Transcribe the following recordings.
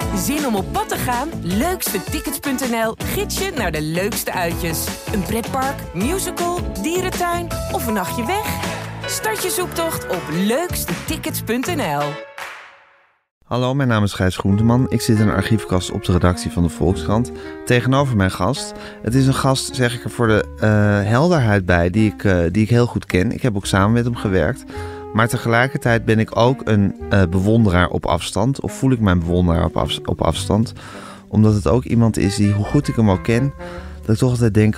Zin om op pad te gaan? Leukstetickets.nl gids je naar de leukste uitjes. Een pretpark, musical, dierentuin of een nachtje weg? Start je zoektocht op leukstetickets.nl. Hallo, mijn naam is Gijs Groenteman. Ik zit in een archiefkast op de redactie van de Volkskrant. Tegenover mijn gast. Het is een gast, zeg ik er voor de helderheid bij, die ik heel goed ken. Ik heb ook samen met hem gewerkt. Maar tegelijkertijd ben ik ook een bewonderaar op afstand. Of voel ik mijn bewonderaar op afstand. Omdat het ook iemand is die, hoe goed ik hem ook ken, dat ik toch altijd denk,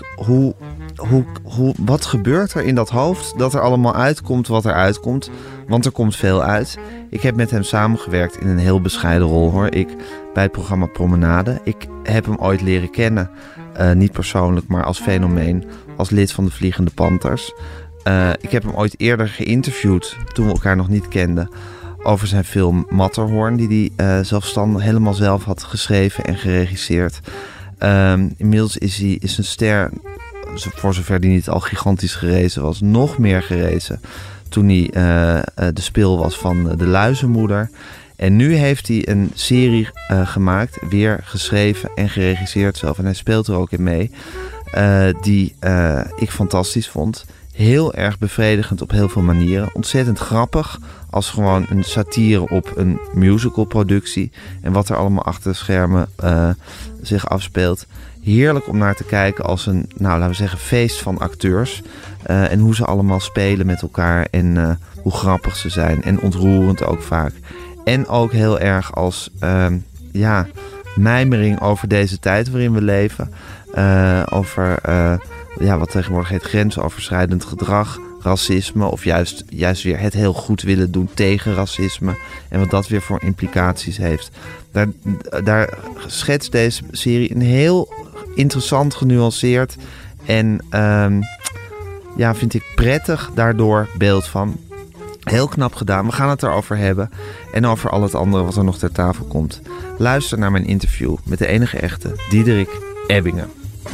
wat gebeurt er in dat hoofd dat er allemaal uitkomt wat er uitkomt? Want er komt veel uit. Ik heb met hem samengewerkt in een heel bescheiden rol, hoor. Bij het programma Promenade. Ik heb hem ooit leren kennen. Niet persoonlijk, maar als fenomeen. Als lid van de Vliegende Panthers. Ik heb hem ooit eerder geïnterviewd, toen we elkaar nog niet kenden, over zijn film Matterhorn, die hij zelfstandig helemaal zelf had geschreven en geregisseerd. Inmiddels is een ster, voor zover die niet al gigantisch gerezen was, nog meer gerezen toen hij de spil was van De Luizenmoeder. En nu heeft hij een serie gemaakt, weer geschreven en geregisseerd zelf. En hij speelt er ook in mee, die ik fantastisch vond. Heel erg bevredigend op heel veel manieren. Ontzettend grappig als gewoon een satire op een musicalproductie. En wat er allemaal achter de schermen zich afspeelt. Heerlijk om naar te kijken als een, laten we zeggen, feest van acteurs. En hoe ze allemaal spelen met elkaar. En hoe grappig ze zijn. En ontroerend ook vaak. En ook heel erg als mijmering over deze tijd waarin we leven. Over wat tegenwoordig heet grensoverschrijdend gedrag, racisme, of juist weer het heel goed willen doen tegen racisme en wat dat weer voor implicaties heeft. Daar schetst deze serie een heel interessant, genuanceerd en vind ik prettig daardoor beeld van. Heel knap gedaan. We gaan het erover hebben en over al het andere wat er nog ter tafel komt. Luister naar mijn interview met de enige echte Diederik Ebbingen.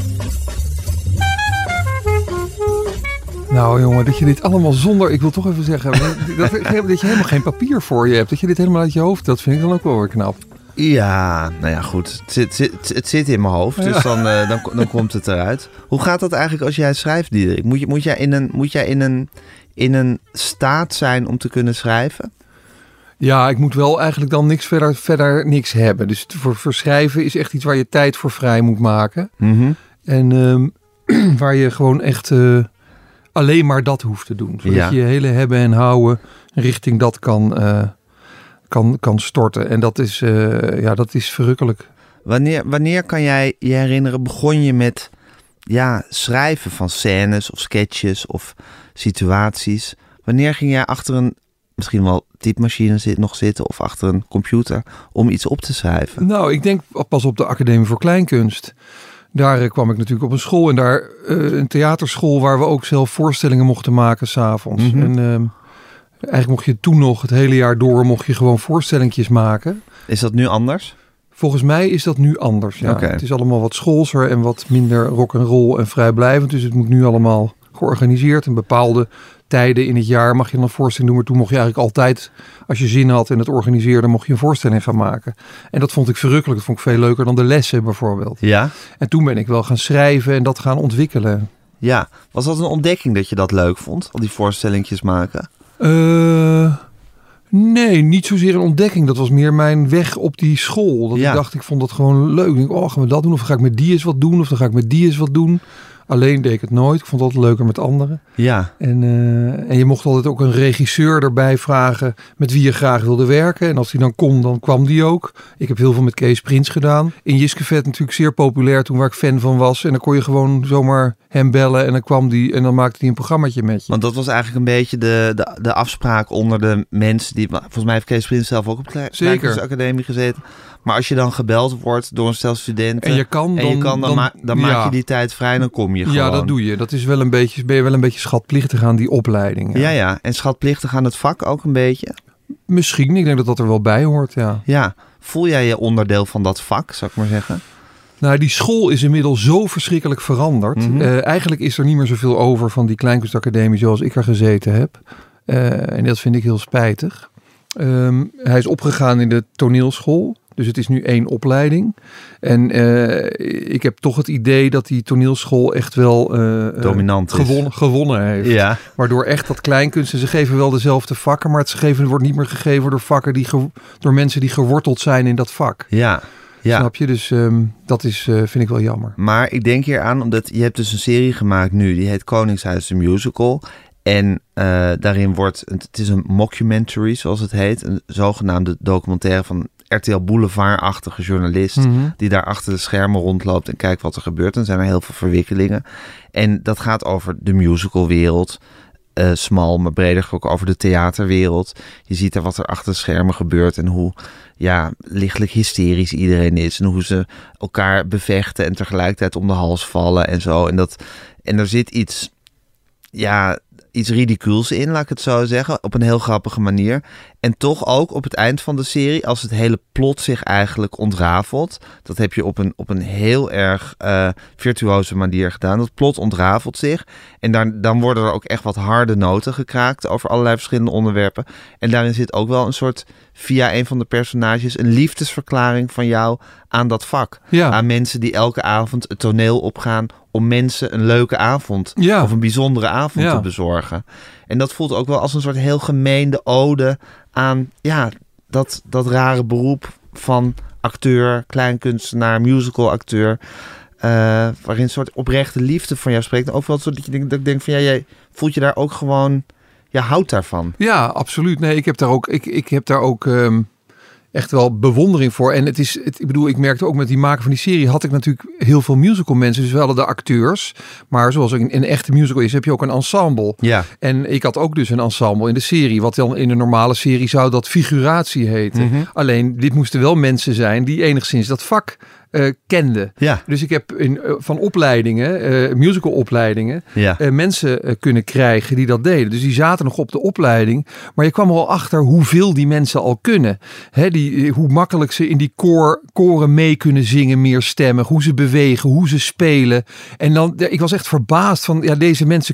Nou jongen, dat je dit allemaal zonder, ik wil toch even zeggen, dat je helemaal geen papier voor je hebt. Dat je dit helemaal uit je hoofd, dat vind ik dan ook wel weer knap. Ja, nou ja, goed. Het zit in mijn hoofd, dus dan komt het eruit. Hoe gaat dat eigenlijk als jij schrijft, Diederik? Moet jij in een staat zijn om te kunnen schrijven? Ja, ik moet wel eigenlijk dan verder niks hebben. Dus voor schrijven is echt iets waar je tijd voor vrij moet maken. Mm-hmm. En waar je gewoon echt alleen maar dat hoeft te doen. Zodat je je hele hebben en houden richting dat kan storten. En dat is verrukkelijk. Wanneer kan jij je herinneren, begon je met schrijven van scènes of sketches of situaties? Wanneer ging jij achter een misschien wel typemachine nog zitten of achter een computer om iets op te schrijven? Nou, ik denk pas op de Academie voor Kleinkunst. Daar kwam ik natuurlijk op een school en daar een theaterschool waar we ook zelf voorstellingen mochten maken 's avonds. Mm-hmm. En eigenlijk mocht je toen nog het hele jaar door gewoon voorstellingjes maken. Is dat nu anders? Volgens mij is dat nu anders, ja. Okay. Het is allemaal wat schoolser en wat minder rock'n'roll en vrijblijvend. Dus het moet nu allemaal georganiseerd. En bepaalde tijden in het jaar mag je dan een voorstelling doen. Maar toen mocht je eigenlijk altijd, als je zin had en het organiseerde, mocht je een voorstelling gaan maken. En dat vond ik verrukkelijk. Dat vond ik veel leuker dan de lessen bijvoorbeeld. Ja. En toen ben ik wel gaan schrijven en dat gaan ontwikkelen. Ja. Was dat een ontdekking dat je dat leuk vond? Al die voorstellingjes maken? Nee, niet zozeer een ontdekking. Dat was meer mijn weg op die school. Dat ik dacht, ik vond dat gewoon leuk. Ik denk, gaan we dat doen? Of ga ik met die eens wat doen? Of dan ga ik met die eens wat doen? Alleen deed ik het nooit. Ik vond het altijd leuker met anderen. Ja. En je mocht altijd ook een regisseur erbij vragen met wie je graag wilde werken. En als die dan kon, dan kwam die ook. Ik heb heel veel met Kees Prins gedaan. In Jiskevet natuurlijk zeer populair toen waar ik fan van was. En dan kon je gewoon zomaar hem bellen en dan kwam die en dan maakte hij een programmaatje met je. Want dat was eigenlijk een beetje de afspraak onder de mensen die... Volgens mij heeft Kees Prins zelf ook op de Kleinkunstacademie gezeten. Maar als je dan gebeld wordt door een stel studenten dan maak je die tijd vrij en dan kom je gewoon. Ja, dat doe je. Dat is wel ben je wel een beetje schatplichtig aan die opleiding. Ja. En schatplichtig aan het vak ook een beetje? Misschien. Ik denk dat dat er wel bij hoort, ja. Ja. Voel jij je onderdeel van dat vak, zou ik maar zeggen? Nou, die school is inmiddels zo verschrikkelijk veranderd. Mm-hmm. Eigenlijk is er niet meer zoveel over van die Kleinkunstacademie zoals ik er gezeten heb. En dat vind ik heel spijtig. Hij is opgegaan in de toneelschool. Dus het is nu 1 opleiding. En ik heb toch het idee dat die toneelschool echt wel dominant gewonnen heeft. Ja. Waardoor echt dat kleinkunst, en ze geven wel dezelfde vakken, maar het wordt niet meer gegeven door vakken door mensen die geworteld zijn in dat vak. Ja. Ja. Snap je? Dus dat is, vind ik wel jammer. Maar ik denk hier aan, omdat je hebt dus een serie gemaakt nu, die heet Koningshuis de Musical. En daarin het is een mockumentary, zoals het heet. Een zogenaamde documentaire van RTL Boulevard-achtige journalist. Die daar achter de schermen rondloopt en kijkt wat er gebeurt. En zijn er heel veel verwikkelingen. En dat gaat over de musicalwereld. Smal, maar breder ook over de theaterwereld. Je ziet er wat er achter de schermen gebeurt en hoe lichtelijk hysterisch iedereen is. En hoe ze elkaar bevechten en tegelijkertijd om de hals vallen en zo. En er zit iets ridicules in, laat ik het zo zeggen. Op een heel grappige manier. En toch ook op het eind van de serie, als het hele plot zich eigenlijk ontrafelt. Dat heb je op een heel erg virtuoze manier gedaan. Dat plot ontrafelt zich. En dan worden er ook echt wat harde noten gekraakt over allerlei verschillende onderwerpen. En daarin zit ook wel een soort, via een van de personages, een liefdesverklaring van jou aan dat vak. Ja. Aan mensen die elke avond het toneel opgaan om mensen een leuke avond of een bijzondere avond te bezorgen. En dat voelt ook wel als een soort heel gemeende ode aan dat rare beroep van acteur, kleinkunstenaar, musicalacteur. Waarin een soort oprechte liefde van jou spreekt. En ook wel dat ik denk van jij voelt je daar ook gewoon, houdt daarvan. Ja, absoluut. Nee, ik heb daar ook echt wel bewondering voor. En ik merkte ook met die maken van die serie had ik natuurlijk heel veel musical mensen. Dus we hadden de acteurs. Maar zoals in een echte musical is, heb je ook een ensemble. Ja. En ik had ook dus een ensemble in de serie. Wat dan in een normale serie zou dat figuratie heten. Mm-hmm. Alleen dit moesten wel mensen zijn die enigszins dat vak kende. Ja. Dus ik heb van opleidingen, musicalopleidingen, mensen kunnen krijgen die dat deden. Dus die zaten nog op de opleiding. Maar je kwam er al achter hoeveel die mensen al kunnen. Hoe makkelijk ze in die koren mee kunnen zingen, meer stemmen. Hoe ze bewegen, hoe ze spelen. En dan, ik was echt verbaasd van, deze mensen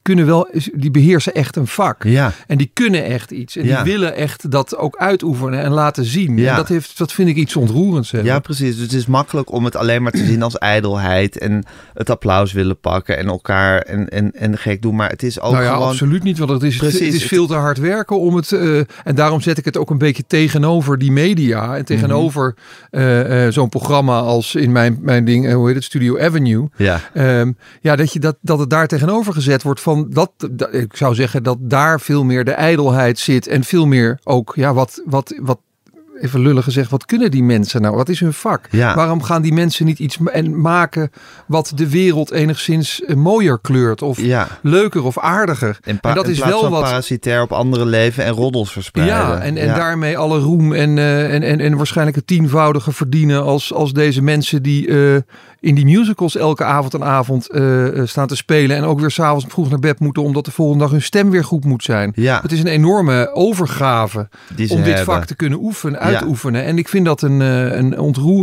die beheersen echt een vak. Ja. En die kunnen echt iets. En die willen echt dat ook uitoefenen en laten zien. Ja. En dat vind ik iets ontroerends. Hebben. Ja, precies. Dus het is makkelijk om het alleen maar te zien als ijdelheid en het applaus willen pakken en elkaar en gek doen. Maar het is ook gewoon... absoluut niet. Want het is veel te hard werken om het... en daarom zet ik het ook een beetje tegenover die media en tegenover zo'n programma als in mijn ding, hoe heet het, Studio Avenue. Ja. Dat het daar tegenover gezet wordt van ik zou zeggen dat daar veel meer de ijdelheid zit en veel meer ook, wat even lullig gezegd, wat kunnen die mensen nou? Wat is hun vak? Ja. Waarom gaan die mensen niet iets maken wat de wereld enigszins mooier kleurt of leuker of aardiger? En dat is wel wat parasitair op andere leven en roddels verspreiden. Ja, en daarmee alle roem en waarschijnlijk het 10-voudige verdienen als deze mensen die in die musicals elke avond staan te spelen en ook weer 's avonds vroeg naar bed moeten omdat de volgende dag hun stem weer goed moet zijn. Ja. Het is een enorme overgave om dit vak te kunnen uitoefenen. En ik vind dat een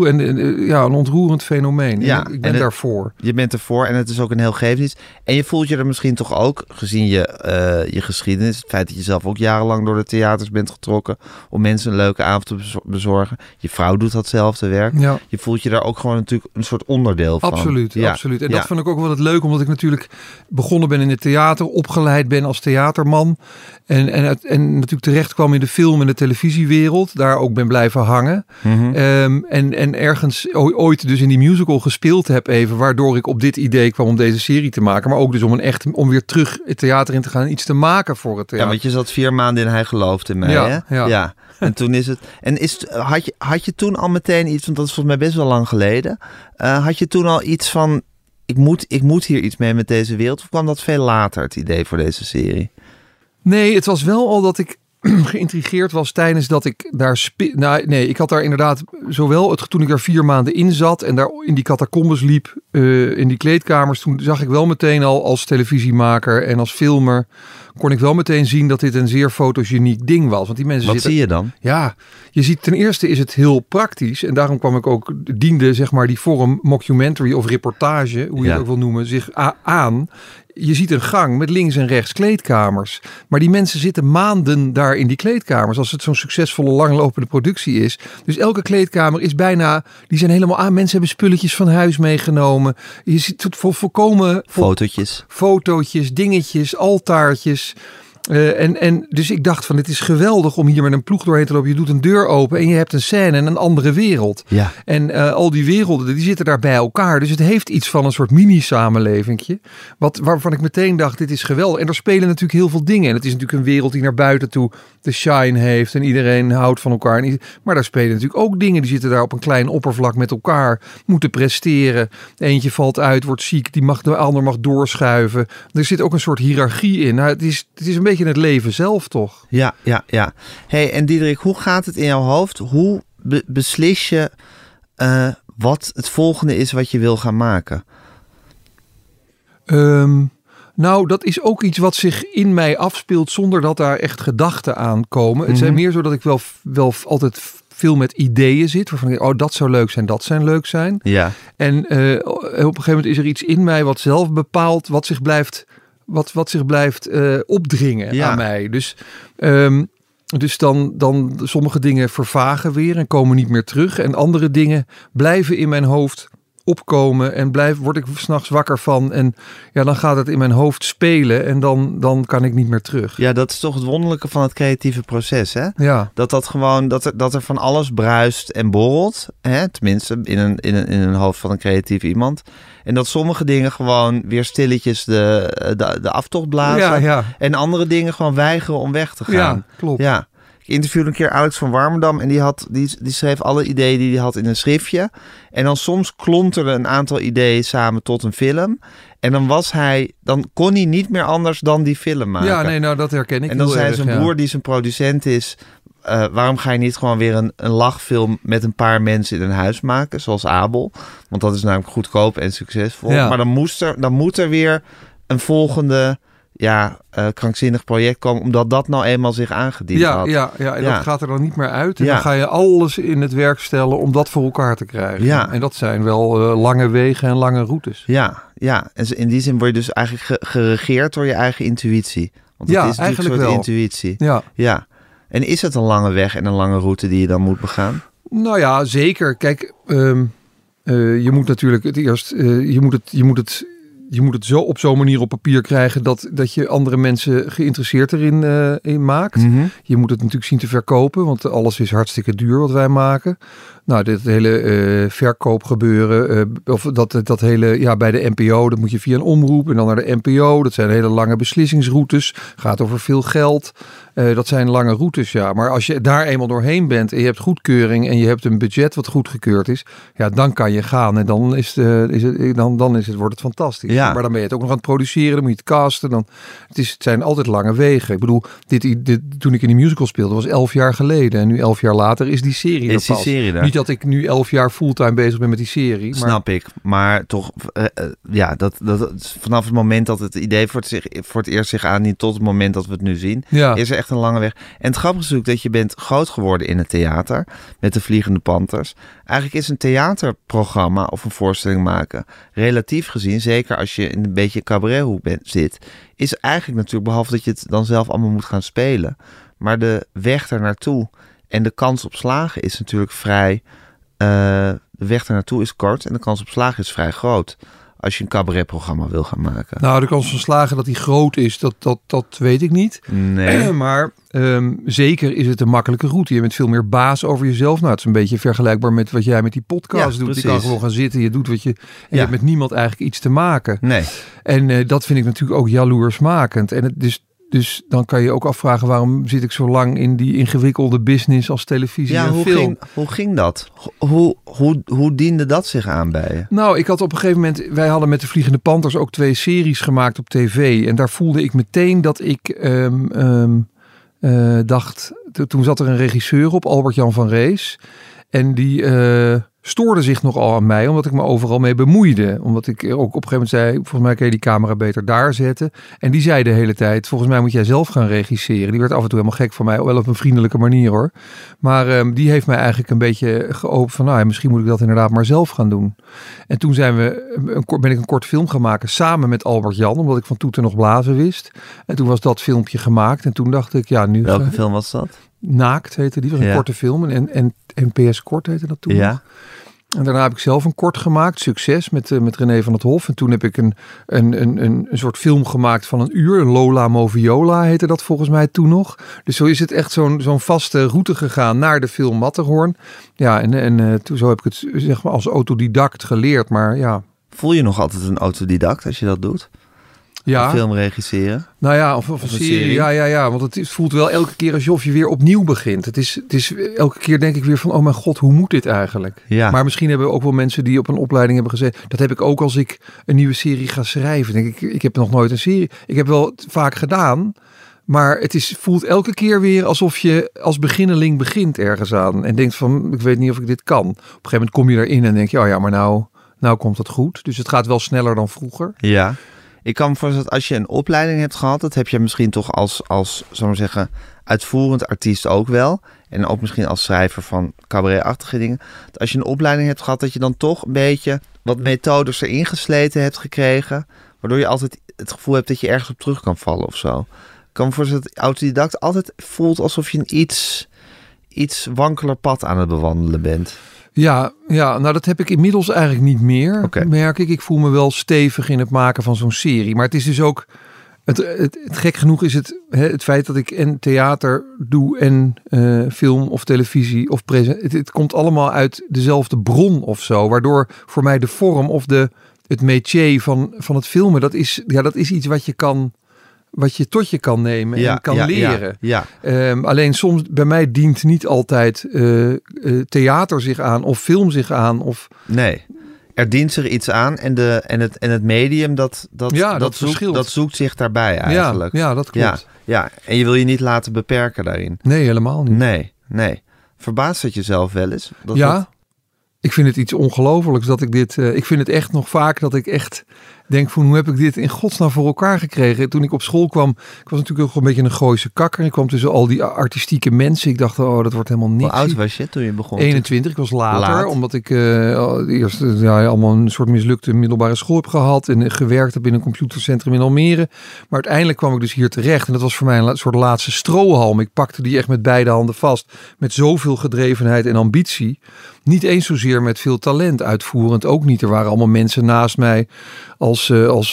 ontroerend fenomeen. Ja, ik ben daarvoor. Je bent ervoor en het is ook een heel gegeven. En je voelt je er misschien toch ook, gezien je geschiedenis, het feit dat je zelf ook jarenlang door de theaters bent getrokken om mensen een leuke avond te bezorgen. Je vrouw doet datzelfde werk. Ja. Je voelt je daar ook gewoon natuurlijk een soort onderdeel van. Absoluut. En dat vond ik ook wel het leuk, omdat ik natuurlijk begonnen ben in het theater, opgeleid ben als theaterman en natuurlijk terecht kwam in de film- en de televisiewereld. Daar ook ben blijven hangen. Mm-hmm. En ergens ooit dus in die musical gespeeld heb even, waardoor ik op dit idee kwam om deze serie te maken. Maar ook dus om weer terug het theater in te gaan en iets te maken voor het theater. Ja, want je zat 4 maanden in Hij gelooft in mij, hè? Ja. En toen is het... En had je toen al meteen iets, want dat is volgens mij best wel lang geleden. Had je toen al iets van, ik moet hier iets mee met deze wereld? Of kwam dat veel later, het idee voor deze serie? Nee, het was wel al dat ik geïntrigeerd was tijdens dat ik daar ik had daar inderdaad zowel toen ik daar 4 maanden in zat en daar in die catacombes liep, in die kleedkamers, toen zag ik wel meteen al als televisiemaker en als filmer kon ik wel meteen zien dat dit een zeer fotogeniek ding was. Want die mensen Wat zie je dan? Ja, je ziet ten eerste is het heel praktisch. En daarom kwam ik ook, diende zeg maar die vorm mockumentary of reportage, hoe je het ook wil noemen, zich aan. Je ziet een gang met links en rechts kleedkamers. Maar die mensen zitten maanden daar in die kleedkamers. Als het zo'n succesvolle langlopende productie is. Dus elke kleedkamer is bijna, die zijn helemaal aan. Mensen hebben spulletjes van huis meegenomen. Je ziet het volkomen... Fotootjes, dingetjes, altaartjes. En dus ik dacht van, het is geweldig om hier met een ploeg doorheen te lopen. Je doet een deur open en je hebt een scène en een andere wereld. Ja. En al die werelden, die zitten daar bij elkaar. Dus het heeft iets van een soort mini-samenlevingje. Waarvan ik meteen dacht, dit is geweldig. En er spelen natuurlijk heel veel dingen. En het is natuurlijk een wereld die naar buiten toe de shine heeft. En iedereen houdt van elkaar. Maar daar spelen natuurlijk ook dingen. Die zitten daar op een klein oppervlak met elkaar. Moeten presteren. Eentje valt uit, wordt ziek. De ander mag doorschuiven. Er zit ook een soort hiërarchie in. Nou, het is een beetje het leven zelf, toch? Ja. Hey, en Diederik, hoe gaat het in jouw hoofd? Hoe beslis je wat het volgende is wat je wil gaan maken? Nou, dat is ook iets wat zich in mij afspeelt zonder dat daar echt gedachten aan komen. Het zijn meer zo dat ik wel altijd veel met ideeën zit. Waarvan ik denk, dat zou leuk zijn, dat zou leuk zijn. Ja. En op een gegeven moment is er iets in mij wat zelf bepaalt wat zich blijft opdringen aan mij. Dus dan sommige dingen vervagen weer en komen niet meer terug. En andere dingen blijven in mijn hoofd opkomen en word ik 's nachts wakker van. En ja, dan gaat het in mijn hoofd spelen en dan kan ik niet meer terug. Ja, dat is toch het wonderlijke van het creatieve proces, hè? Ja. Dat er van alles bruist en borrelt, hè? Tenminste in een hoofd van een creatief iemand. En dat sommige dingen gewoon weer stilletjes de aftocht blazen. Ja. En andere dingen gewoon weigeren om weg te gaan. Ja, klopt. Ja. Ik interviewde een keer Alex van Warmerdam en die schreef alle ideeën die hij had in een schriftje. En dan soms klonterden een aantal ideeën samen tot een film. En dan kon hij niet meer anders dan die film maken. Ja, nee, nou dat herken ik. En dan zei zijn broer, die zijn producent is, waarom ga je niet gewoon weer een lachfilm met een paar mensen in een huis maken, zoals Abel? Want dat is namelijk goedkoop en succesvol. Ja. Maar dan moet er weer een volgende krankzinnig project komen, omdat dat nou eenmaal zich aangediend had. Ja, en dat gaat er dan niet meer uit. En dan ga je alles in het werk stellen om dat voor elkaar te krijgen. Ja. En dat zijn wel lange wegen en lange routes. Ja. En in die zin word je dus eigenlijk geregeerd door je eigen intuïtie. Want het is natuurlijk een soort intuïtie. Ja. En is het een lange weg en een lange route die je dan moet begaan? Nou ja, zeker. Kijk, je moet natuurlijk het eerst, je moet het zo op zo'n manier op papier krijgen dat je andere mensen geïnteresseerd erin in maakt. Mm-hmm. Je moet het natuurlijk zien te verkopen, want alles is hartstikke duur wat wij maken. Nou, dit hele verkoopgebeuren, of dat hele, bij de NPO, dat moet je via een omroep en dan naar de NPO. Dat zijn hele lange beslissingsroutes, gaat over veel geld. Dat zijn lange routes, ja. Maar als je daar eenmaal doorheen bent en je hebt goedkeuring en je hebt een budget wat goedgekeurd is, ja, dan kan je gaan en dan wordt het fantastisch. Ja. Maar dan ben je het ook nog aan het produceren, dan moet je het casten. Het zijn altijd lange wegen. Ik bedoel, toen ik in die musical speelde was 11 jaar geleden en nu 11 jaar later is die serie er pas. Niet dat ik nu 11 jaar fulltime bezig ben met die serie. Maar... Snap ik, maar toch, dat vanaf het moment dat het idee voor het eerst zich aandient tot het moment dat we het nu zien, is er echt een lange weg. En het grappige is natuurlijk dat je bent groot geworden in het theater met de Vliegende Panthers. Eigenlijk is een theaterprogramma of een voorstelling maken relatief gezien, zeker als je in een beetje cabarethoek zit, is eigenlijk natuurlijk, behalve dat je het dan zelf allemaal moet gaan spelen, maar de weg er naartoe en de kans op slagen is natuurlijk vrij. De weg er naartoe is kort en de kans op slagen is vrij groot. Als je een cabaretprogramma wil gaan maken. Nou, de kans van slagen dat die groot is, dat weet ik niet. Nee. Maar zeker is het een makkelijke route. Je bent veel meer baas over jezelf. Nou, het is een beetje vergelijkbaar met wat jij met die podcast doet. Precies. Je kan gewoon gaan zitten, je doet wat je... En je hebt met niemand eigenlijk iets te maken. Nee. En dat vind ik natuurlijk ook jaloersmakend. En dus dan kan je ook afvragen, waarom zit ik zo lang in die ingewikkelde business als televisie en film? Hoe ging dat? Hoe diende dat zich aan bij je? Nou, ik had op een gegeven moment, wij hadden met de Vliegende Panthers ook 2 series gemaakt op tv. En daar voelde ik meteen dat ik dacht, toen zat er een regisseur op, Albert-Jan van Rees. En die stoorde zich nogal aan mij, omdat ik me overal mee bemoeide. Omdat ik ook op een gegeven moment zei, volgens mij kan je die camera beter daar zetten. En die zei de hele tijd, volgens mij moet jij zelf gaan regisseren. Die werd af en toe helemaal gek van mij, wel op een vriendelijke manier hoor. Maar die heeft mij eigenlijk een beetje geopend van, nou ja, misschien moet ik dat inderdaad maar zelf gaan doen. En toen ben ik een kort film gaan maken samen met Albert Jan, omdat ik van toeten nog blazen wist. En toen was dat filmpje gemaakt en toen dacht ik, ja nu... Welke film was dat? Naakt heette die, was een korte film. En PS Kort heette dat toen. Ja. En daarna heb ik zelf een kort gemaakt, Succes, met René van het Hof. En toen heb ik een soort film gemaakt van 1 uur. Lola Moviola heette dat volgens mij toen nog. Dus zo is het echt zo'n vaste route gegaan naar de film Matterhorn. Ja, en toen zo heb ik het zeg maar als autodidact geleerd. Maar ja. Voel je nog altijd een autodidact als je dat doet? Ja. Een film regisseren? Nou ja, of een serie. Ja. Want het voelt wel elke keer alsof je weer opnieuw begint. Het is elke keer denk ik weer van, oh mijn god, hoe moet dit eigenlijk? Ja. Maar misschien hebben we ook wel mensen die op een opleiding hebben gezeten. Dat heb ik ook als ik een nieuwe serie ga schrijven. Denk ik heb nog nooit een serie. Ik heb wel vaak gedaan. Maar het voelt elke keer weer alsof je als beginneling begint ergens aan. En denkt van, ik weet niet of ik dit kan. Op een gegeven moment kom je erin en denk je, oh ja, maar nou komt het goed. Dus het gaat wel sneller dan vroeger. Ja. Ik kan me voorstellen dat als je een opleiding hebt gehad, dat heb je misschien toch als zullen we zeggen, uitvoerend artiest ook wel. En ook misschien als schrijver van cabaretachtige dingen. Dat als je een opleiding hebt gehad, dat je dan toch een beetje wat methodes erin gesleten hebt gekregen. Waardoor je altijd het gevoel hebt dat je ergens op terug kan vallen of zo. Ik kan me voorstellen dat autodidact altijd voelt alsof je een iets wankeler pad aan het bewandelen bent. Ja, nou dat heb ik inmiddels eigenlijk niet meer, merk ik. Ik voel me wel stevig in het maken van zo'n serie. Maar het is dus ook, het gek genoeg is het feit dat ik en theater doe en film of televisie of het komt allemaal uit dezelfde bron of zo. Waardoor voor mij de vorm of het métier van het filmen, dat is iets wat je tot je kan nemen en kan leren. Ja. Alleen soms bij mij dient niet altijd theater zich aan of film zich aan. Nee, er dient zich iets aan en het medium dat zoekt zich daarbij eigenlijk. Ja, dat klopt. Ja, en je wil je niet laten beperken daarin. Nee, helemaal niet. Nee. Verbaast het jezelf wel eens? Ik vind het iets ongelofelijks dat ik dit... ik vind het echt nog vaak dat ik echt denk van, hoe heb ik dit in godsnaam voor elkaar gekregen? Toen ik op school kwam, ik was natuurlijk ook een beetje een Gooise kakker. Ik kwam tussen al die artistieke mensen. Ik dacht, dat wordt helemaal niks. Hoe oud was je toen je begon? 21, ik was later. Omdat ik eerst allemaal een soort mislukte middelbare school heb gehad. En gewerkt heb in een computercentrum in Almere. Maar uiteindelijk kwam ik dus hier terecht. En dat was voor mij een soort laatste strohalm. Ik pakte die echt met beide handen vast. Met zoveel gedrevenheid en ambitie. Niet eens zozeer met veel talent, uitvoerend ook niet. Er waren allemaal mensen naast mij als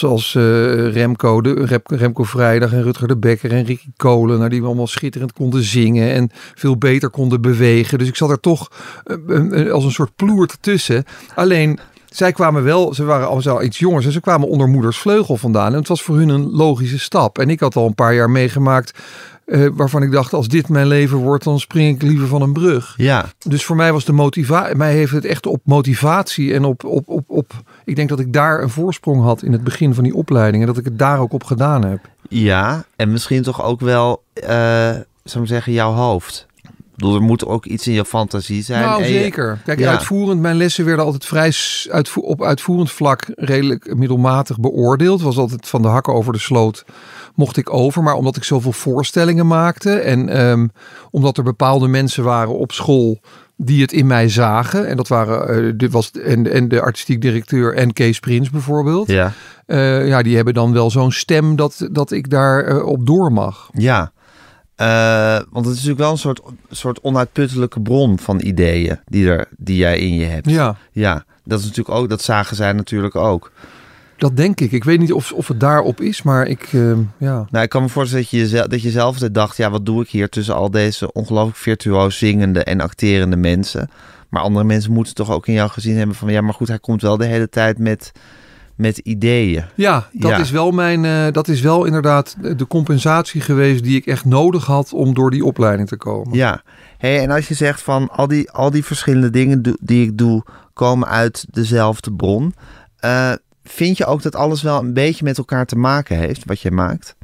Remco Vrijdag en Rutger de Bekker en Ricky Kolen. Nou, die we allemaal schitterend konden zingen en veel beter konden bewegen. Dus ik zat er toch als een soort ploert tussen. Alleen, zij kwamen wel, ze waren al iets jongers en ze kwamen onder moeders vleugel vandaan. En het was voor hun een logische stap. En ik had al een paar jaar meegemaakt waarvan ik dacht, als dit mijn leven wordt, dan spring ik liever van een brug. Ja. Dus voor mij was de motivatie, mij heeft het echt op motivatie en op ik denk dat ik daar een voorsprong had in het begin van die opleiding en dat ik het daar ook op gedaan heb. Ja, en misschien toch ook wel, zou ik zeggen, jouw hoofd. Ik bedoel, er moet ook iets in je fantasie zijn. Nou, zeker. Kijk, uitvoerend, mijn lessen werden altijd vrij op uitvoerend vlak redelijk middelmatig beoordeeld. Was altijd van de hakken over de sloot mocht ik over. Maar omdat ik zoveel voorstellingen maakte en omdat er bepaalde mensen waren op school die het in mij zagen. En dat waren de artistiek directeur en Kees Prins bijvoorbeeld. Ja. Die hebben dan wel zo'n stem dat ik daar op door mag. Ja. Want het is natuurlijk wel een soort onuitputtelijke bron van ideeën die jij in je hebt. Ja, dat is natuurlijk ook, dat zagen zij natuurlijk ook. Dat denk ik. Ik weet niet of het daarop is, maar ik. Nou, ik kan me voorstellen dat je zelf altijd dacht, ja, wat doe ik hier tussen al deze ongelooflijk virtuoos zingende en acterende mensen. Maar andere mensen moeten toch ook in jou gezien hebben van, ja, maar goed, hij komt wel de hele tijd met ideeën. Ja, dat is wel inderdaad de compensatie geweest die ik echt nodig had om door die opleiding te komen. Ja, en als je zegt van al die verschillende dingen die ik doe, komen uit dezelfde bron. Vind je ook dat alles wel een beetje met elkaar te maken heeft, wat je maakt?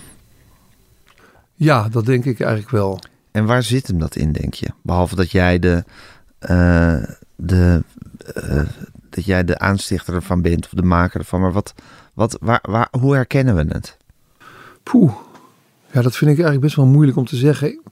Ja, dat denk ik eigenlijk wel. En waar zit hem dat in, denk je? Behalve dat jij dat jij de aanstichter ervan bent of de maker ervan. Maar hoe herkennen we het? Poeh. Ja, dat vind ik eigenlijk best wel moeilijk om te zeggen.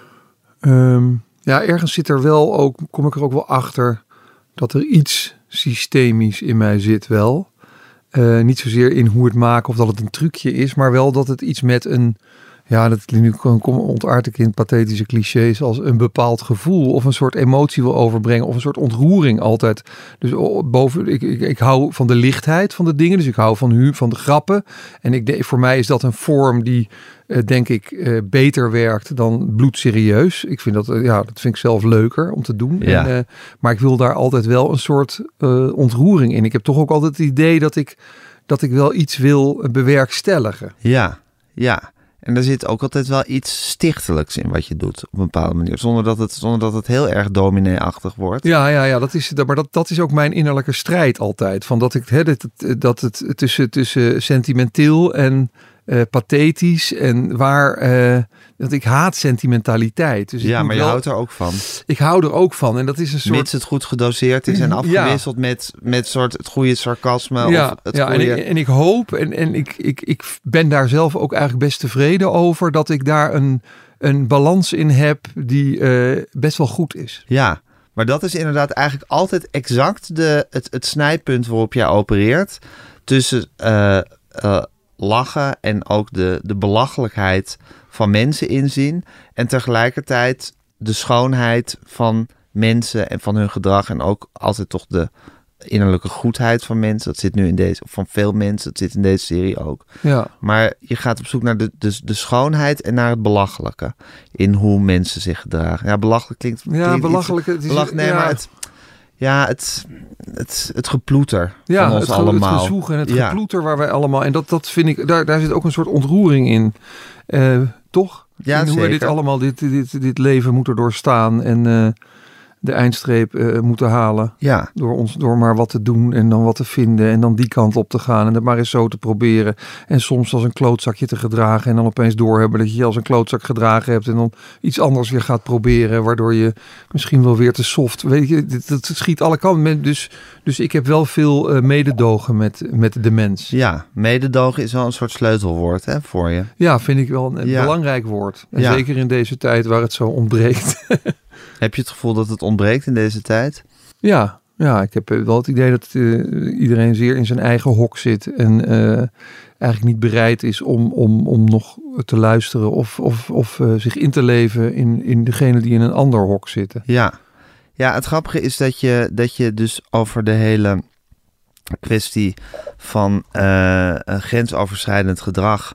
Ergens zit er wel ook, kom ik er ook wel achter, dat er iets systemisch in mij zit wel. Niet zozeer in hoe het maken of dat het een trucje is, maar wel dat het iets met een, nu ontaard ik in pathetische clichés, als een bepaald gevoel of een soort emotie wil overbrengen of een soort ontroering altijd. Dus ik hou van de lichtheid van de dingen, dus ik hou van de grappen. En voor mij is dat een vorm die, denk ik, beter werkt dan bloedserieus. Ik vind dat vind ik zelf leuker om te doen. Ja. Maar ik wil daar altijd wel een soort ontroering in. Ik heb toch ook altijd het idee dat ik wel iets wil bewerkstelligen. Ja. En er zit ook altijd wel iets stichtelijks in wat je doet op een bepaalde manier. Zonder dat het heel erg dominee-achtig wordt. Ja, dat is ook mijn innerlijke strijd altijd. Van dat het tussen sentimenteel en pathetisch en dat ik haat sentimentaliteit. Dus maar je houdt er ook van. Ik hou er ook van. En dat is een soort... Mits het goed gedoseerd is en afgewisseld met soort het goede sarcasme. En ik hoop en ik ben daar zelf ook eigenlijk best tevreden over dat ik daar een balans in heb die best wel goed is. Ja, maar dat is inderdaad eigenlijk altijd exact het snijpunt waarop jij opereert. Tussen lachen en ook de belachelijkheid van mensen inzien. En tegelijkertijd de schoonheid van mensen en van hun gedrag. En ook altijd toch de innerlijke goedheid van mensen. Dat zit nu in deze, van veel mensen. Dat zit in deze serie ook. Ja. Maar je gaat op zoek naar de schoonheid en naar het belachelijke. In hoe mensen zich gedragen. Ja, belachelijk klinkt belachelijk. Maar het geploeter van ons allemaal. Het gezoeg en het geploeter waar wij allemaal... En dat vind ik... Daar zit ook een soort ontroering in. Toch? Ja, in hoe wij dit allemaal, dit leven moeten doorstaan. En de eindstreep moeten halen. Ja. Door maar wat te doen en dan wat te vinden. En dan die kant op te gaan. En het maar eens zo te proberen. En soms als een klootzakje te gedragen. En dan opeens doorhebben dat je als een klootzak gedragen hebt. En dan iets anders weer gaat proberen. Waardoor je misschien wel weer te soft. Weet je, dat schiet alle kanten. Dus ik heb wel veel mededogen met de mens. Ja, mededogen is wel een soort sleutelwoord voor je. Ja, vind ik wel een belangrijk woord. En zeker in deze tijd waar het zo ontbreekt. Heb je het gevoel dat het ontbreekt in deze tijd? Ja, ik heb wel het idee dat iedereen zeer in zijn eigen hok zit. En eigenlijk niet bereid is om nog te luisteren of zich in te leven in degene die in een ander hok zitten. Ja, het grappige is dat je dus over de hele kwestie van grensoverschrijdend gedrag...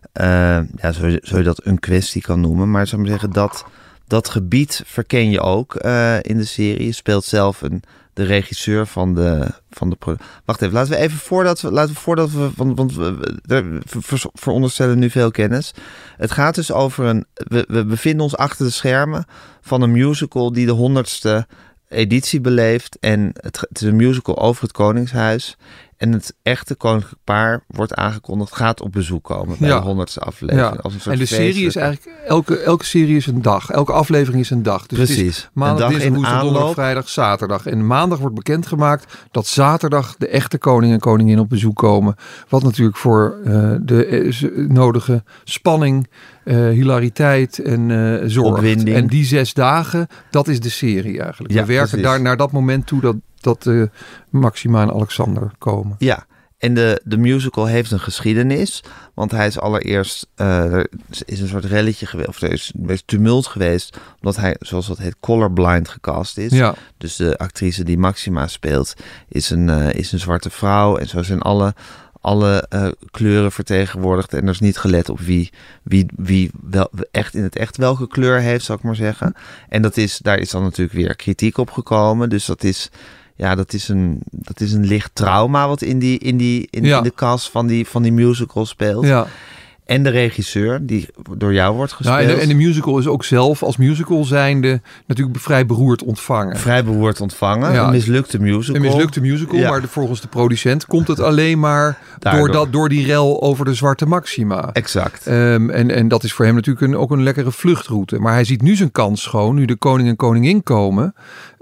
zou je dat een kwestie kan noemen. Maar zou ik maar zeggen dat gebied verken je ook in de serie. Je speelt zelf de regisseur van de Wacht even, laten we even voordat we want we veronderstellen nu veel kennis. Het gaat dus over we bevinden ons achter de schermen van een musical die de 100ste editie beleeft. En het is een musical over het Koningshuis. En het echte koninklijk paar wordt aangekondigd, gaat op bezoek komen bij de 100ste aflevering. Ja. Als een soort en de serie is eigenlijk, elke serie is een dag. Elke aflevering is een dag. Dus precies. Het is maandag, dinsdag, woensdag, donderdag, vrijdag, zaterdag. En maandag wordt bekendgemaakt dat zaterdag de echte koning en koningin op bezoek komen. Wat natuurlijk voor de nodige spanning, hilariteit en zorgt. Opwinding. En die 6 dagen, dat is de serie eigenlijk. Ja, we werken daar naar dat moment toe dat Maxima en Alexander komen. Ja, en de musical heeft een geschiedenis. Want hij is allereerst... er is een soort relletje geweest, of er is tumult geweest, omdat hij, zoals dat heet, colorblind gecast is. Ja. Dus de actrice die Maxima speelt is een zwarte vrouw. En zo zijn alle kleuren vertegenwoordigd. En er is niet gelet op wie wel echt in het echt welke kleur heeft, zal ik maar zeggen. En daar is dan natuurlijk weer kritiek op gekomen. Dus dat is een licht trauma wat in de cast van die musical speelt. Ja. En de regisseur, die door jou wordt gespeeld. Nou, en de musical is ook zelf als musical zijnde natuurlijk vrij beroerd ontvangen. Vrij beroerd ontvangen. Ja. Een mislukte musical. Een mislukte musical, Ja. maar volgens de producent komt het alleen maar door die rel over de zwarte maxima. Exact. En dat is voor hem natuurlijk ook een lekkere vluchtroute. Maar hij ziet nu zijn kans schoon, nu de koning en koningin komen.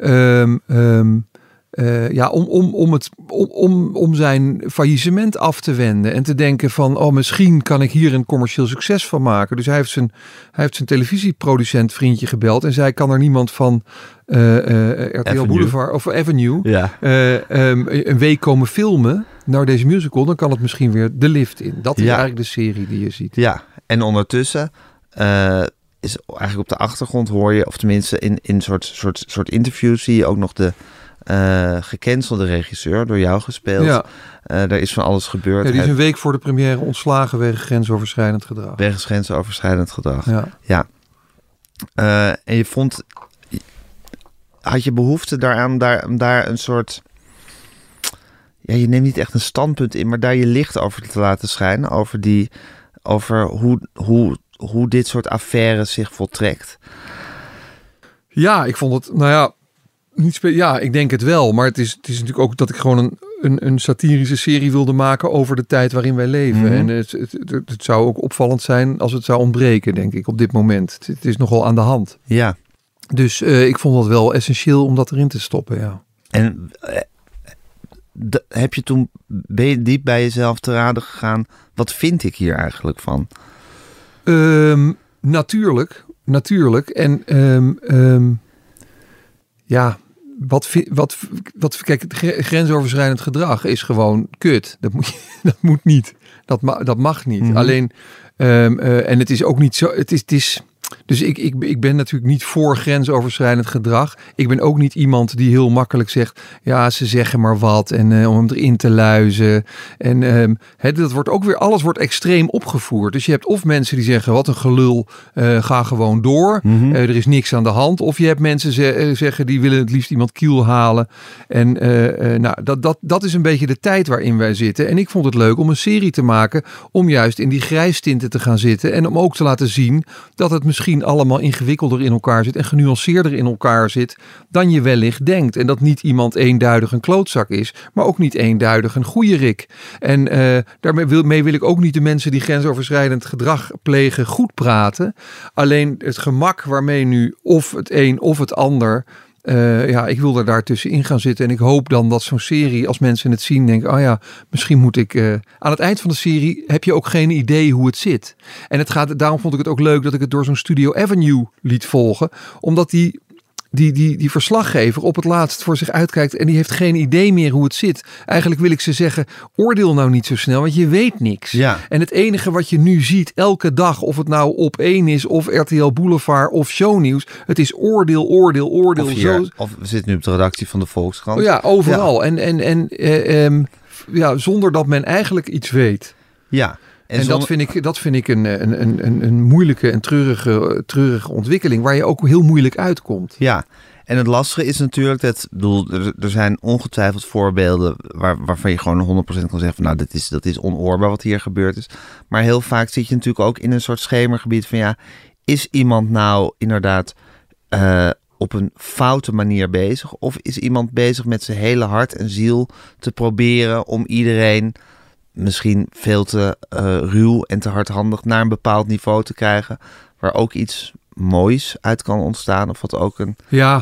Om zijn faillissement af te wenden en te denken van, misschien kan ik hier een commercieel succes van maken. Dus hij heeft zijn televisieproducent vriendje gebeld en zei, kan er niemand van RTL Boulevard of Avenue een week komen filmen naar deze musical, dan kan het misschien weer de lift in. Dat is eigenlijk de serie die je ziet. Ja, en ondertussen is eigenlijk op de achtergrond hoor je, of tenminste in soort interviews zie je ook nog de gecancelde regisseur, door jou gespeeld. Ja. Er is van alles gebeurd. Ja, die is een week voor de première ontslagen wegens grensoverschrijdend gedrag. Wegens grensoverschrijdend gedrag. Ja. En je vond, had je behoefte daaraan, daar een soort, ja, je neemt niet echt een standpunt in, maar daar je licht over te laten schijnen, over hoe dit soort affaires zich voltrekt. Ja, ik vond het, ik denk het wel. Maar het is natuurlijk ook dat ik gewoon een satirische serie wilde maken over de tijd waarin wij leven. Mm-hmm. En het zou ook opvallend zijn als het zou ontbreken, denk ik, op dit moment. Het is nogal aan de hand. Ja. Dus ik vond het wel essentieel om dat erin te stoppen, ja. En ben je diep bij jezelf te raden gegaan, wat vind ik hier eigenlijk van? Natuurlijk. En kijk, grensoverschrijdend gedrag is gewoon kut. Dat moet niet. Dat mag niet. Mm-hmm. Alleen, en het is ook niet zo. Het is. Dus ik ben natuurlijk niet voor grensoverschrijdend gedrag. Ik ben ook niet iemand die heel makkelijk zegt, ja, ze zeggen maar wat en om hem erin te luizen. En dat wordt ook weer, alles wordt extreem opgevoerd. Dus je hebt of mensen die zeggen, wat een gelul, ga gewoon door. Mm-hmm. Er is niks aan de hand. Of je hebt mensen zeggen, die willen het liefst iemand kiel halen. En dat is een beetje de tijd waarin wij zitten. En ik vond het leuk om een serie te maken om juist in die grijstinten te gaan zitten. En om ook te laten zien dat het misschien allemaal ingewikkelder in elkaar zit en genuanceerder in elkaar zit dan je wellicht denkt. En dat niet iemand eenduidig een klootzak is, maar ook niet eenduidig een goeierik. En daarmee wil ik ook niet de mensen die grensoverschrijdend gedrag plegen goed praten. Alleen het gemak waarmee nu of het een of het ander, ik wil er daartussenin gaan zitten. En ik hoop dan dat zo'n serie, als mensen het zien, denken, misschien moet ik. Aan het eind van de serie heb je ook geen idee hoe het zit. En daarom vond ik het ook leuk dat ik het door zo'n Studio Avenue liet volgen. Omdat die verslaggever op het laatst voor zich uitkijkt en die heeft geen idee meer hoe het zit. Eigenlijk wil ik ze zeggen, oordeel nou niet zo snel, want je weet niks. Ja. En het enige wat je nu ziet elke dag, of het nou op 1 is of RTL Boulevard of Shownieuws, het is oordeel. Of we zitten nu op de redactie van de Volkskrant. Ja, overal. Ja. En zonder dat men eigenlijk iets weet. Ja. En dat vind ik een moeilijke en treurige ontwikkeling waar je ook heel moeilijk uitkomt. Ja, en het lastige is natuurlijk er zijn ongetwijfeld voorbeelden waarvan je gewoon 100% kan zeggen van dat is onoorbaar wat hier gebeurd is. Maar heel vaak zit je natuurlijk ook in een soort schemergebied van is iemand nou inderdaad op een foute manier bezig? Of is iemand bezig met zijn hele hart en ziel te proberen om iedereen misschien veel te ruw en te hardhandig naar een bepaald niveau te krijgen, waar ook iets moois uit kan ontstaan, of wat ook een...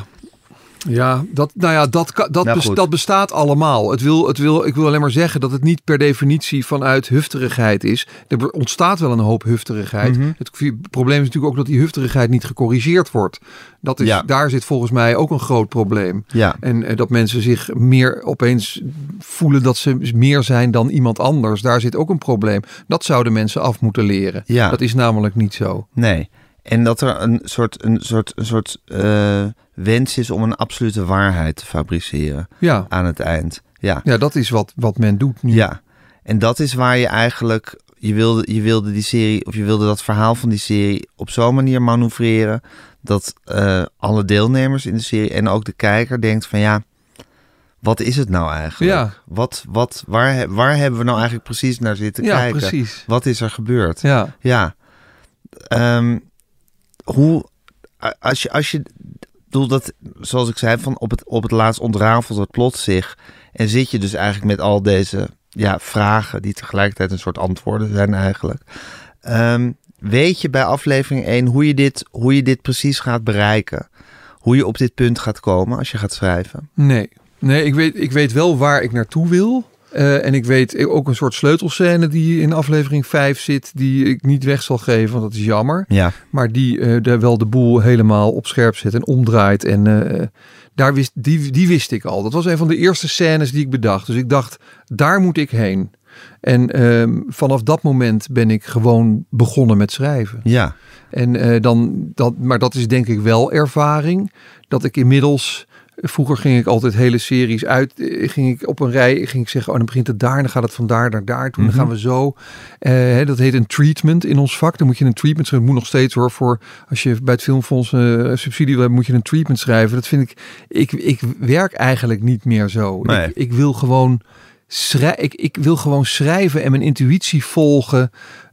Dat bestaat allemaal. Ik wil alleen maar zeggen dat het niet per definitie vanuit hufterigheid is. Er ontstaat wel een hoop hufterigheid. Mm-hmm. Het probleem is natuurlijk ook dat die hufterigheid niet gecorrigeerd wordt. Daar zit volgens mij ook een groot probleem. Ja. En dat mensen zich meer opeens voelen dat ze meer zijn dan iemand anders. Daar zit ook een probleem. Dat zouden mensen af moeten leren. Ja. Dat is namelijk niet zo. Nee. En dat er een soort wens is om een absolute waarheid te fabriceren aan het eind. Ja, dat is wat men doet nu. Ja, en dat is waar je eigenlijk... Je wilde die serie, of je wilde dat verhaal van die serie op zo'n manier manoeuvreren dat alle deelnemers in de serie en ook de kijker denkt van wat is het nou eigenlijk? Ja. Waar hebben we nou eigenlijk precies naar zitten kijken? Ja, precies. Wat is er gebeurd? Ja. Ja. Als je bedoel dat, zoals ik zei, van op het laatst ontrafelt het plot zich. En zit je dus eigenlijk met al deze vragen die tegelijkertijd een soort antwoorden zijn eigenlijk. Weet je bij aflevering 1 hoe je dit precies gaat bereiken? Hoe je op dit punt gaat komen als je gaat schrijven? Nee, ik weet wel waar ik naartoe wil. En ik weet ook een soort sleutelscène die in aflevering 5 zit, die ik niet weg zal geven, want dat is jammer. Ja. Maar die wel de boel helemaal op scherp zet en omdraait. En die wist ik al. Dat was een van de eerste scènes die ik bedacht. Dus ik dacht, daar moet ik heen. En vanaf dat moment ben ik gewoon begonnen met schrijven. Ja. En maar dat is denk ik wel ervaring. Dat ik inmiddels... Vroeger ging ik altijd hele series uit. Ging ik op een rij, ging ik zeggen, dan begint het daar, dan gaat het van daar naar daar. Toen dan gaan we zo. Dat heet een treatment in ons vak. Dan moet je een treatment schrijven. Het moet nog steeds hoor. Voor als je bij het Filmfonds subsidie hebt, moet je een treatment schrijven. Dat vind ik werk eigenlijk niet meer zo. Nee. Ik wil gewoon ik wil gewoon schrijven en mijn intuïtie volgen.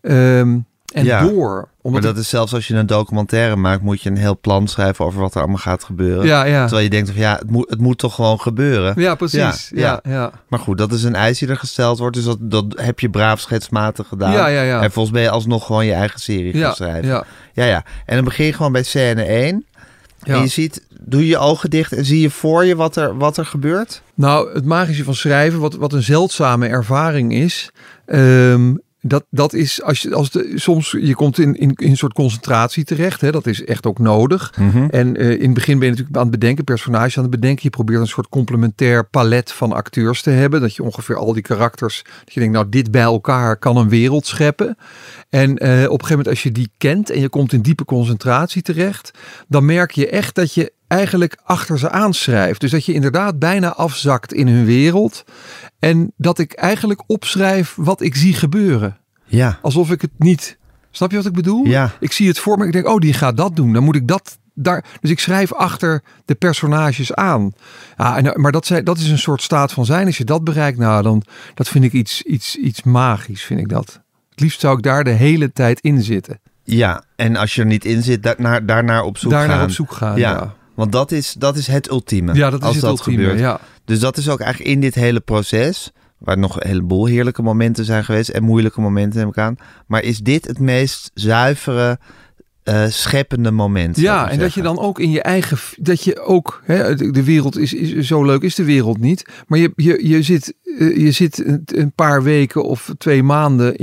Door. Maar dat is zelfs als je een documentaire maakt, moet je een heel plan schrijven over wat er allemaal gaat gebeuren. Ja. Terwijl je denkt, het moet toch gewoon gebeuren. Ja, precies. Ja. Maar goed, dat is een eis die er gesteld wordt. Dus dat heb je braaf schetsmatig gedaan. Ja. En volgens ben je alsnog gewoon je eigen serie gaan schrijven. Ja. En dan begin je gewoon bij scène 1. Ja. En je ziet, doe je je ogen dicht en zie je voor je wat er gebeurt? Nou, het magische van schrijven, wat een zeldzame ervaring is... Dat is soms je komt in een soort concentratie terecht. Hè? Dat is echt ook nodig. Mm-hmm. En in het begin ben je natuurlijk aan het bedenken, personage aan het bedenken. Je probeert een soort complementair palet van acteurs te hebben. Dat je ongeveer al die karakters, dat je denkt, nou dit bij elkaar kan een wereld scheppen. En op een gegeven moment als je die kent en je komt in diepe concentratie terecht, dan merk je echt dat je eigenlijk achter ze aanschrijft. Dus dat je inderdaad bijna afzakt in hun wereld. En dat ik eigenlijk opschrijf wat ik zie gebeuren. Ja. Alsof ik het niet... Snap je wat ik bedoel? Ja. Ik zie het voor me. Ik denk, die gaat dat doen. Dan moet ik dat daar... Dus ik schrijf achter de personages aan. Ja, maar dat is een soort staat van zijn. Als je dat bereikt, dan dat vind ik iets magisch, vind ik dat. Het liefst zou ik daar de hele tijd in zitten. Ja, en als je er niet in zit, daarnaar op zoek gaan. Daarnaar op zoek gaan, ja. Want dat is het ultieme. Ja, dat is het ultieme, gebeurt. Ja. Dus dat is ook eigenlijk in dit hele proces, waar nog een heleboel heerlijke momenten zijn geweest en moeilijke momenten neem ik aan. Maar is dit het meest zuivere, scheppende moment? Ja, en dat je dan ook in je eigen... Dat je ook... de wereld is zo leuk is de wereld niet. Maar je zit een paar weken of 2 maanden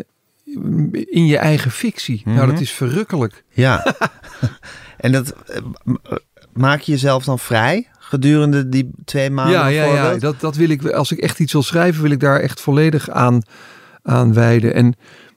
in je eigen fictie. Mm-hmm. Nou, dat is verrukkelijk. Ja. En dat... Maak je jezelf dan vrij gedurende die 2 maanden? Ja. Dat wil ik. Als ik echt iets wil schrijven, wil ik daar echt volledig aan wijden. En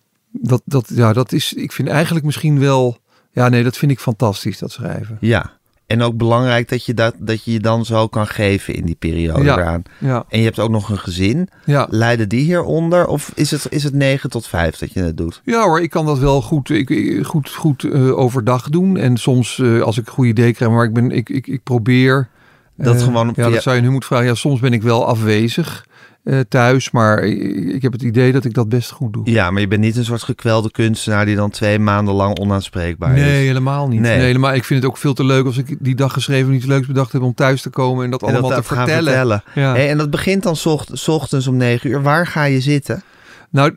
dat is. Ik vind eigenlijk misschien wel. Ja, nee, dat vind ik fantastisch, dat schrijven. Ja. En ook belangrijk dat je je dan zo kan geven in die periode eraan. Ja. En je hebt ook nog een gezin. Ja. Leiden die hieronder? Of is het 9 tot 5 dat je het doet? Ja hoor, ik kan dat wel goed overdag doen. En soms als ik een goed idee krijg, maar ik probeer... Dat gewoon... dat zou je nu moeten vragen. Ja, soms ben ik wel afwezig thuis, maar ik heb het idee dat ik dat best goed doe. Ja, maar je bent niet een soort gekwelde kunstenaar die dan 2 maanden lang onaanspreekbaar is. Nee, helemaal niet. Nee, helemaal. Ik vind het ook veel te leuk als ik die dag geschreven iets leuks bedacht heb om thuis te komen en dat allemaal te vertellen. Ja. Hey, en dat begint dan 's ochtends om 9 uur. Waar ga je zitten? Nou,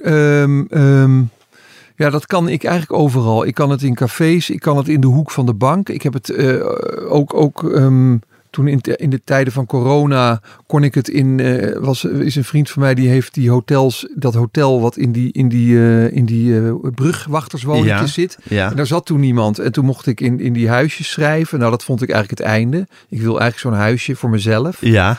dat kan ik eigenlijk overal. Ik kan het in cafés, ik kan het in de hoek van de bank. Ik heb het toen in de tijden van corona kon ik het is een vriend van mij die heeft die hotels, dat hotel wat in die brugwachterswoningjes zit. Ja. En daar zat toen niemand. En toen mocht ik in die huisjes schrijven. Nou, dat vond ik eigenlijk het einde. Ik wil eigenlijk zo'n huisje voor mezelf. Ja.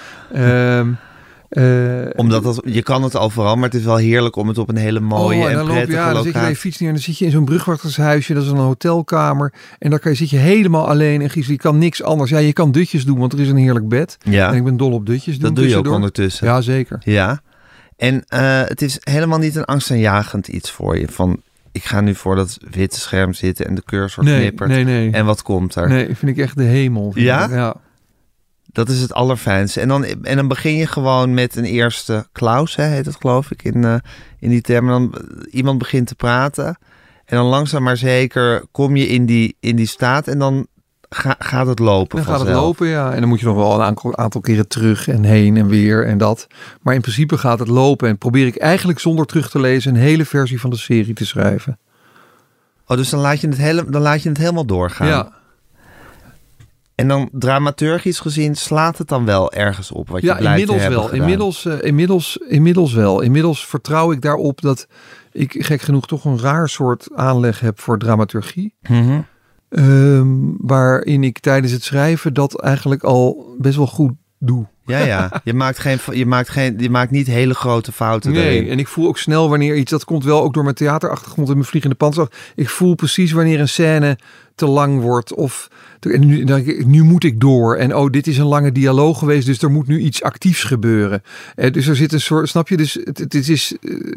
Omdat je kan het overal, maar het is wel heerlijk om het op een hele mooie en prettige locatie. Dan zit je bij je fiets neer en dan zit je in zo'n brugwachtershuisje. Dat is een hotelkamer. En daar zit je helemaal alleen en je kan niks anders. Ja, je kan dutjes doen, want er is een heerlijk bed. Ja. En ik ben dol op dutjes doen. Dat doe je ook ondertussen. Ja, zeker. Ja. En het is helemaal niet een angstaanjagend iets voor je. Van, ik ga nu voor dat witte scherm zitten en de cursor knippert. Nee. En wat komt er? Nee, vind ik echt de hemel. Ja? Dat is het allerfijnste. En dan begin je gewoon met een eerste Klaus, heet het geloof ik, in die termen. Dan iemand begint te praten. En dan langzaam maar zeker kom je in die staat en dan gaat het lopen. Dan gaat het lopen, ja. En dan moet je nog wel een aantal keren terug en heen en weer en dat. Maar in principe gaat het lopen. En probeer ik eigenlijk zonder terug te lezen een hele versie van de serie te schrijven. Oh, dus dan laat je het helemaal doorgaan. Ja. En dan dramaturgisch gezien slaat het dan wel ergens op wat je blijkt te hebben gedaan. Inmiddels wel. Inmiddels vertrouw ik daarop dat ik gek genoeg toch een raar soort aanleg heb voor dramaturgie. Mm-hmm. Waarin ik tijdens het schrijven dat eigenlijk al best wel goed doe. Ja. Je maakt niet hele grote fouten. Nee, erin. en ik voel ook snel wanneer iets, dat komt wel ook door mijn theaterachtergrond en mijn Vliegende Panzer. Ik voel precies wanneer een scène te lang wordt of nu moet ik door en dit is een lange dialoog geweest, dus er moet nu iets actiefs gebeuren. Dus er zit een soort, snap je? Dus het is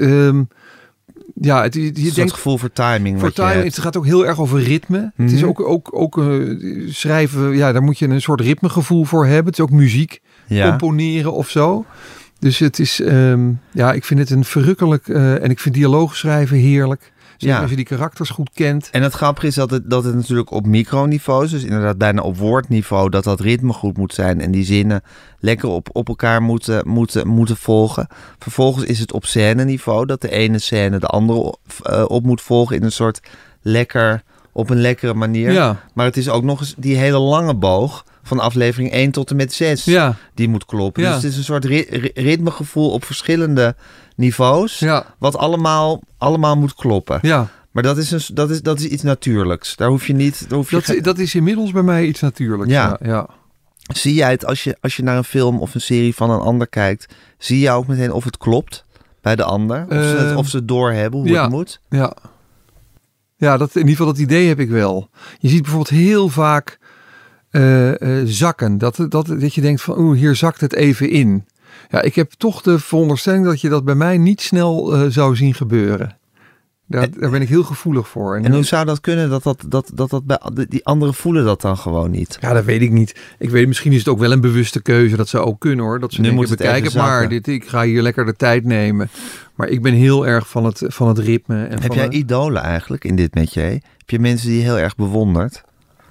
je denkt gevoel voor timing. Het gaat ook heel erg over ritme. Mm-hmm. Het is ook schrijven. Ja, daar moet je een soort ritmegevoel voor hebben. Het is ook muziek componeren of zo. Dus het is, ik vind het een verrukkelijk en ik vind dialoog schrijven heerlijk. Zeker als je die karakters goed kent. En het grappige is dat het natuurlijk op microniveaus, dus inderdaad bijna op woordniveau, dat ritme goed moet zijn en die zinnen lekker op elkaar moeten volgen. Vervolgens is het op scèneniveau dat de ene scène de andere op moet volgen in een soort op een lekkere manier. Ja. Maar het is ook nog eens die hele lange boog van aflevering 1 tot en met 6 die moet kloppen. Ja. Dus het is een soort ritmegevoel op verschillende niveaus, wat allemaal moet kloppen. Ja. Maar dat is iets natuurlijks. Daar hoef je niet. Dat is inmiddels bij mij iets natuurlijks. Ja. Zie jij het als je naar een film of een serie van een ander kijkt, zie je ook meteen of het klopt bij de ander? Of ze het doorhebben hoe het moet? Ja. Ja, in ieder geval dat idee heb ik wel. Je ziet bijvoorbeeld heel vaak zakken. Dat je denkt van, hier zakt het even in. Ja, ik heb toch de veronderstelling dat je dat bij mij niet snel zou zien gebeuren. Daar ben ik heel gevoelig voor. En hoe zou dat kunnen? Dat bij die anderen voelen dat dan gewoon niet? Ja, dat weet ik niet. Misschien is het ook wel een bewuste keuze. Dat zou ook kunnen hoor. Dat ze denken, bekijken maar. Ik ga hier lekker de tijd nemen. Maar ik ben heel erg van het ritme. En heb jij idolen eigenlijk in dit metier? Heb je mensen die je heel erg bewondert?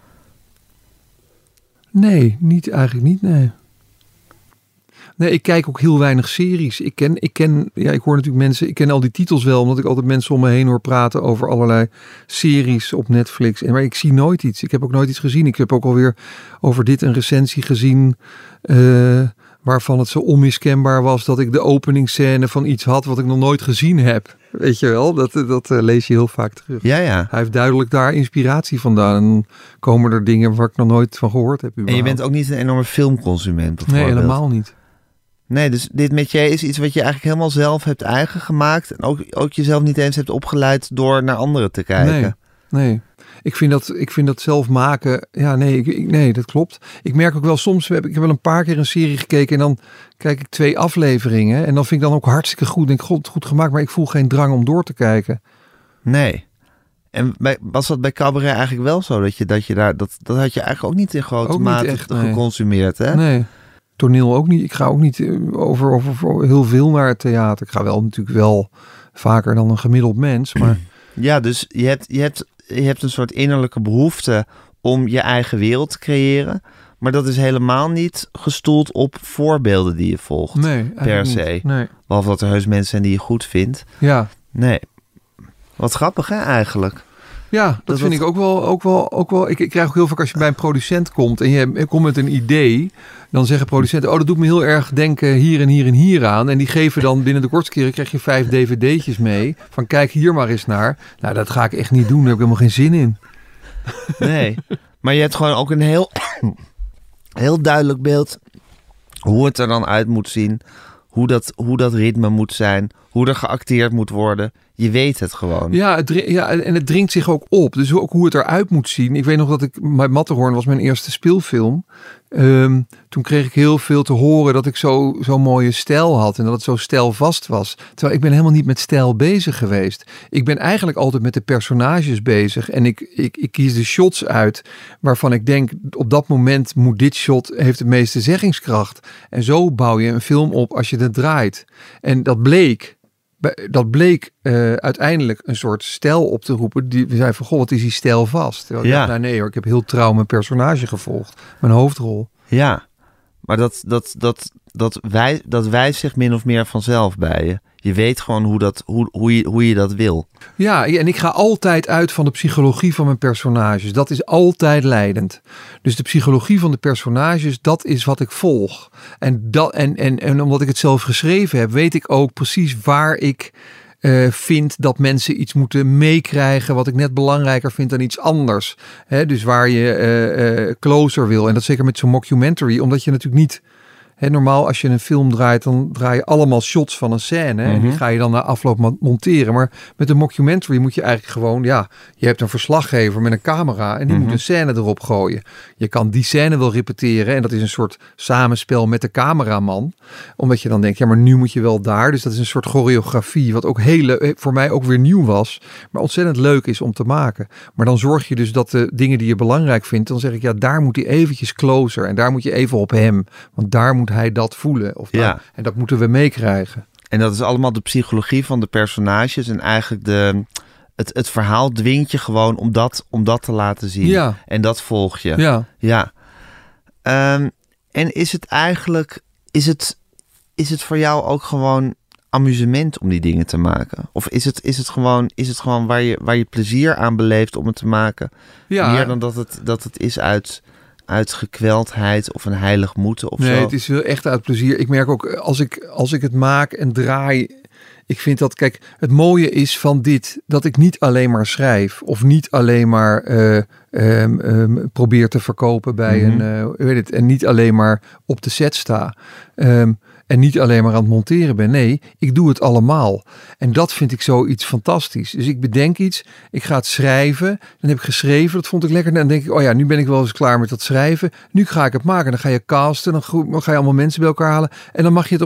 Nee, eigenlijk niet, nee. Nee, ik kijk ook heel weinig series. Ik hoor natuurlijk mensen, ik ken al die titels wel, omdat ik altijd mensen om me heen hoor praten over allerlei series op Netflix. Maar ik zie nooit iets. Ik heb ook nooit iets gezien. Ik heb ook alweer over dit een recensie gezien, waarvan het zo onmiskenbaar was dat ik de openingsscène van iets had wat ik nog nooit gezien heb. Weet je wel, dat lees je heel vaak terug. Ja. Hij heeft duidelijk daar inspiratie vandaan. En dan komen er dingen waar ik nog nooit van gehoord heb. En je bent ook niet een enorme filmconsument bijvoorbeeld? Nee, helemaal niet. Nee, dus dit metier is iets wat je eigenlijk helemaal zelf hebt eigen gemaakt. En ook jezelf niet eens hebt opgeleid door naar anderen te kijken. Nee. Ik vind dat zelf maken. Ja, nee, dat klopt. Ik merk ook wel soms, ik heb wel een paar keer een serie gekeken en dan kijk ik 2 afleveringen. En dan vind ik dan ook hartstikke goed. Denk, god, goed gemaakt, maar ik voel geen drang om door te kijken. Nee. En was dat bij Cabaret eigenlijk wel zo? Dat had je eigenlijk ook niet in grote mate geconsumeerd, hè? Nee. Toneel ook niet. Ik ga ook niet over heel veel naar het theater. Ik ga wel natuurlijk wel vaker dan een gemiddeld mens. Maar ja, dus je hebt een soort innerlijke behoefte om je eigen wereld te creëren. Maar dat is helemaal niet gestoeld op voorbeelden die je volgt. Nee, per se. Nee. Behalve dat er heus mensen zijn die je goed vindt. Ja. Nee. Wat grappig hè eigenlijk. Ja, dat vind ik ook wel. Ik krijg ook heel vaak als je bij een producent komt en je komt met een idee, dan zeggen producenten, dat doet me heel erg denken hier en hier en hier aan. En die geven dan binnen de kortste keren, krijg je 5 dvd'tjes mee. Van kijk hier maar eens naar. Nou, dat ga ik echt niet doen. Daar heb ik helemaal geen zin in. Nee, maar je hebt gewoon ook een heel duidelijk beeld hoe het er dan uit moet zien. Hoe dat ritme moet zijn. Hoe er geacteerd moet worden. Je weet het gewoon. Ja, en het dringt zich ook op. Dus ook hoe het eruit moet zien. Ik weet nog dat Matterhorn was mijn eerste speelfilm. Toen kreeg ik heel veel te horen dat ik zo'n mooie stijl had. En dat het zo stijlvast was. Terwijl ik ben helemaal niet met stijl bezig geweest. Ik ben eigenlijk altijd met de personages bezig. En ik kies de shots uit waarvan ik denk, op dat moment moet dit shot, heeft de meeste zeggingskracht. En zo bouw je een film op als je het draait. En dat bleek uiteindelijk een soort stijl op te roepen. Die zei van, goh, wat is die stijl vast? Ik dacht, nou nee hoor, ik heb heel trouw mijn personage gevolgd. Mijn hoofdrol. Ja. Maar dat wijst zich min of meer vanzelf bij je. Je weet gewoon hoe je dat wil. Ja, en ik ga altijd uit van de psychologie van mijn personages. Dat is altijd leidend. Dus de psychologie van de personages, dat is wat ik volg. En omdat ik het zelf geschreven heb, weet ik ook precies waar ik vind dat mensen iets moeten meekrijgen wat ik net belangrijker vind dan iets anders. Dus waar je closer wil. En dat zeker met zo'n mockumentary, omdat je natuurlijk niet... normaal als je een film draait, dan draai je allemaal shots van een scène. En die ga je dan na afloop monteren. Maar met een mockumentary moet je eigenlijk gewoon... je hebt een verslaggever met een camera en die moet een scène erop gooien. Je kan die scène wel repeteren en dat is een soort samenspel met de cameraman. Omdat je dan denkt, maar nu moet je wel daar. Dus dat is een soort choreografie, wat ook voor mij ook weer nieuw was. Maar ontzettend leuk is om te maken. Maar dan zorg je dus dat de dingen die je belangrijk vindt, dan zeg ik, daar moet hij eventjes closer. En daar moet je even op hem. Want daar moet hij dat voelen. En dat moeten we meekrijgen. En dat is allemaal de psychologie van de personages. En eigenlijk het verhaal dwingt je gewoon om dat te laten zien. Ja. En dat volg je. Ja. En is het eigenlijk... Is het voor jou ook gewoon amusement om die dingen te maken? Of is het gewoon waar je plezier aan beleeft om het te maken? Ja. Meer dan dat het is uit gekweldheid of een heilig moeten of zo? Nee, het is wel echt uit plezier. Ik merk ook, als ik het maak en draai... Ik vind dat, kijk, het mooie is van dit... dat ik niet alleen maar schrijf... of niet alleen maar probeer te verkopen bij en niet alleen maar op de set sta... En niet alleen maar aan het monteren ben. Nee, ik doe het allemaal. En dat vind ik zoiets fantastisch. Dus ik bedenk iets, ik ga het schrijven. Dan heb ik geschreven, dat vond ik lekker. En dan denk ik, nu ben ik wel eens klaar met dat schrijven. Nu ga ik het maken. Dan ga je casten, dan ga je allemaal mensen bij elkaar halen. En dan mag je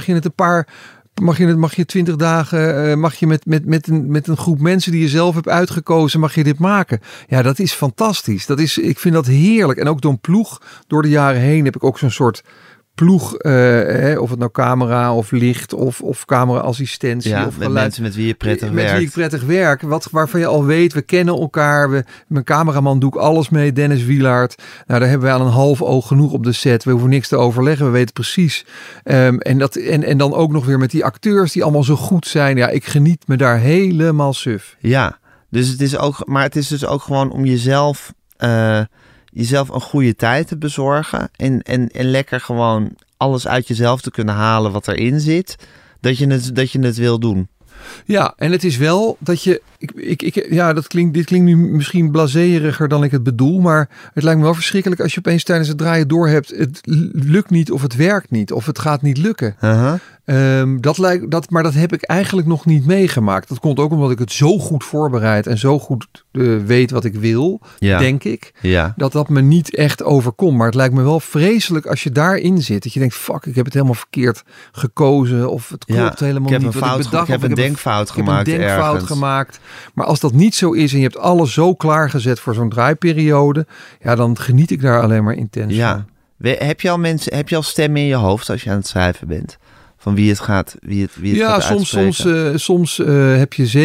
het 20 dagen, mag je met een groep mensen die je zelf hebt uitgekozen, mag je dit maken. Ja, dat is fantastisch. Ik vind dat heerlijk. En ook door een ploeg, door de jaren heen heb ik ook zo'n soort... ploeg, of het nou camera of licht of camera-assistentie of met mensen met wie je prettig werkt. Met wie ik prettig werk, waarvan je al weet, we kennen elkaar. Mijn cameraman doe ik alles mee, Dennis Wielaert. Nou, daar hebben we aan een half oog genoeg op de set. We hoeven niks te overleggen, we weten precies. En dan ook nog weer met die acteurs die allemaal zo goed zijn. Ja, ik geniet me daar helemaal suf. Ja, dus het is dus ook gewoon om jezelf een goede tijd te bezorgen en lekker gewoon alles uit jezelf te kunnen halen wat erin zit, dat je het wil doen. Ja, en het is wel dat je... dit klinkt nu misschien blazeeriger dan ik het bedoel, maar het lijkt me wel verschrikkelijk als je opeens tijdens het draaien door hebt, het lukt niet of het werkt niet of het gaat niet lukken. Maar dat heb ik eigenlijk nog niet meegemaakt. Dat komt ook omdat ik het zo goed voorbereid en zo goed weet wat ik wil, denk ik, dat me niet echt overkomt. Maar het lijkt me wel vreselijk als je daarin zit, dat je denkt, fuck, ik heb het helemaal verkeerd gekozen of het klopt helemaal niet. Ik heb een denkfout gemaakt. Maar als dat niet zo is en je hebt alles zo klaargezet voor zo'n draaiperiode, dan geniet ik daar alleen maar intens van. Heb je al stemmen in je hoofd als je aan het schrijven bent? Van wie het gaat soms heb je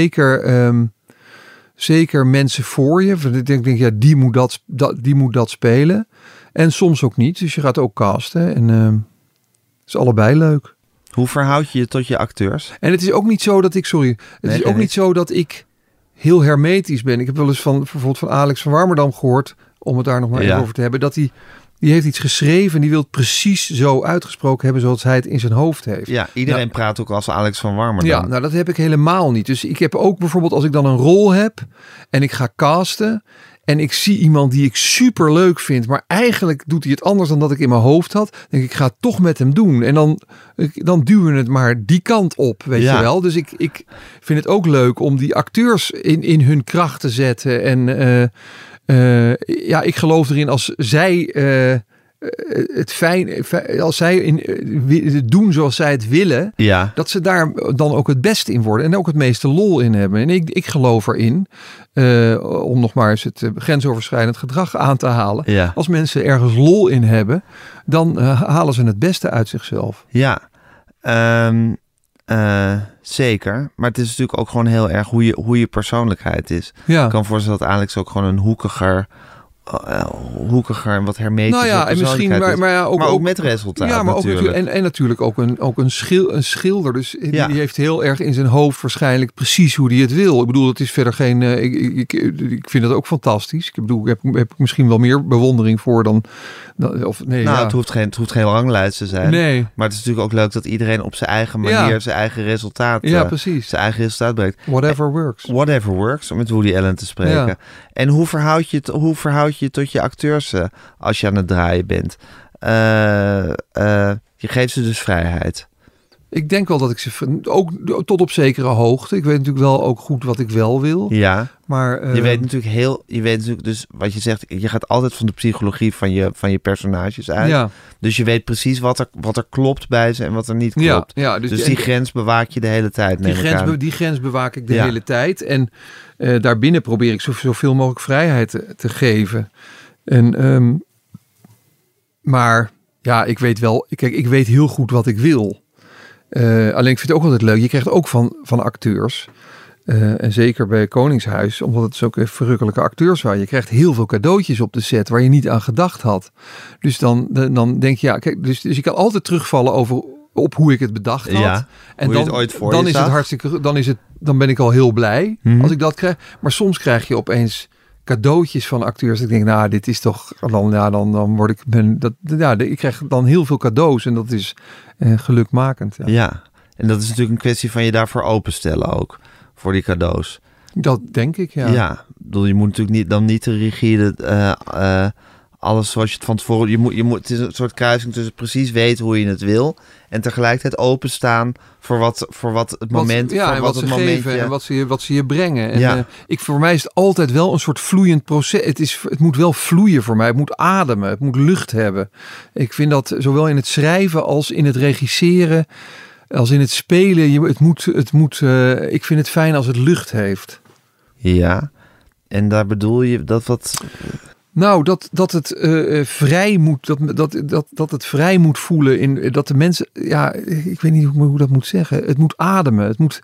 zeker mensen voor je. Ik denk die moet dat spelen. En soms ook niet. Dus je gaat ook casten. En het is allebei leuk. Hoe verhoud je je tot je acteurs? En het is ook niet zo dat ik... niet zo dat ik heel hermetisch ben. Ik heb wel eens bijvoorbeeld van Alex van Warmerdam gehoord, om het daar nog maar even over te hebben, dat hij... Die heeft iets geschreven en die wil het precies zo uitgesproken hebben zoals hij het in zijn hoofd heeft. Ja, iedereen praat ook als Alex van Warmerdam. Ja, nou dat heb ik helemaal niet. Dus ik heb ook bijvoorbeeld als ik dan een rol heb en ik ga casten en ik zie iemand die ik super leuk vind, maar eigenlijk doet hij het anders dan dat ik in mijn hoofd had, denk ik ga het toch met hem doen. En dan duwen we het maar die kant op, weet je wel. Dus ik vind het ook leuk om die acteurs in hun kracht te zetten. En ik geloof erin als zij als zij doen zoals zij het willen, dat ze daar dan ook het beste in worden en ook het meeste lol in hebben. En ik geloof erin, om nog maar eens het grensoverschrijdend gedrag aan te halen. Ja. Als mensen ergens lol in hebben, dan halen ze het beste uit zichzelf. Ja, zeker. Maar het is natuurlijk ook gewoon heel erg hoe je persoonlijkheid is. Ja. Ik kan voorstellen dat Alex ook gewoon een hoekiger en wat hermetischer persoonlijkheid is. Maar ook met resultaat. Ja, maar natuurlijk. En natuurlijk ook een schilder. Dus die heeft heel erg in zijn hoofd waarschijnlijk precies hoe hij het wil. Ik bedoel, het is verder geen... Ik vind het ook fantastisch. Ik bedoel, ik heb misschien wel meer bewondering voor dan... Het hoeft geen ranglijst te zijn. Nee. Maar het is natuurlijk ook leuk dat iedereen op zijn eigen manier zijn eigen resultaat... zijn eigen resultaat brengt. Whatever works. Om met Woody Allen te spreken. Ja. En hoe verhoud je tot je acteurs als je aan het draaien bent? Je geeft ze dus vrijheid. Ik denk wel dat ik ze ook tot op zekere hoogte. Ik weet natuurlijk wel ook goed wat ik wel wil. Ja. Maar je weet natuurlijk dus wat je zegt. Je gaat altijd van de psychologie van je personages uit. Ja. Dus je weet precies wat er klopt bij ze en wat er niet klopt. Ja, dus die grens bewaak je de hele tijd. Die grens bewaak ik de hele tijd. En daarbinnen probeer ik zoveel mogelijk vrijheid te geven. En maar ja, ik weet wel. Kijk, ik weet heel goed wat ik wil. Alleen ik vind het ook altijd leuk. Je krijgt ook van acteurs. En zeker bij Koningshuis, omdat het ook verrukkelijke acteurs waren. Je krijgt heel veel cadeautjes op de set waar je niet aan gedacht had. Dus dan denk je, kijk, dus je kan altijd terugvallen op hoe ik het bedacht had. Ja, en dan, is het hartstikke, dan ben ik al heel blij als ik dat krijg. Maar soms krijg je opeens cadeautjes van acteurs. Ik denk, dit is toch dan word ik ik krijg dan heel veel cadeaus en dat is gelukmakend. Ja, en dat is natuurlijk een kwestie van je daarvoor openstellen ook. Voor die cadeaus. Dat denk ik, ja. Ja, je moet natuurlijk niet te rigide alles zoals je het van tevoren... Je moet, het is een soort kruising tussen precies weten hoe je het wil en tegelijkertijd openstaan voor wat het moment... en wat ze geven en wat ze je brengen. En voor mij is het altijd wel een soort vloeiend proces. Het moet wel vloeien voor mij. Het moet ademen. Het moet lucht hebben. Ik vind dat zowel in het schrijven als in het regisseren... Als in het spelen, ik vind het fijn als het lucht heeft. Ja, en daar bedoel je dat wat... Nou, dat het vrij moet, dat het vrij moet voelen dat de mensen, ik weet niet hoe ik dat moet zeggen. Het moet ademen, het moet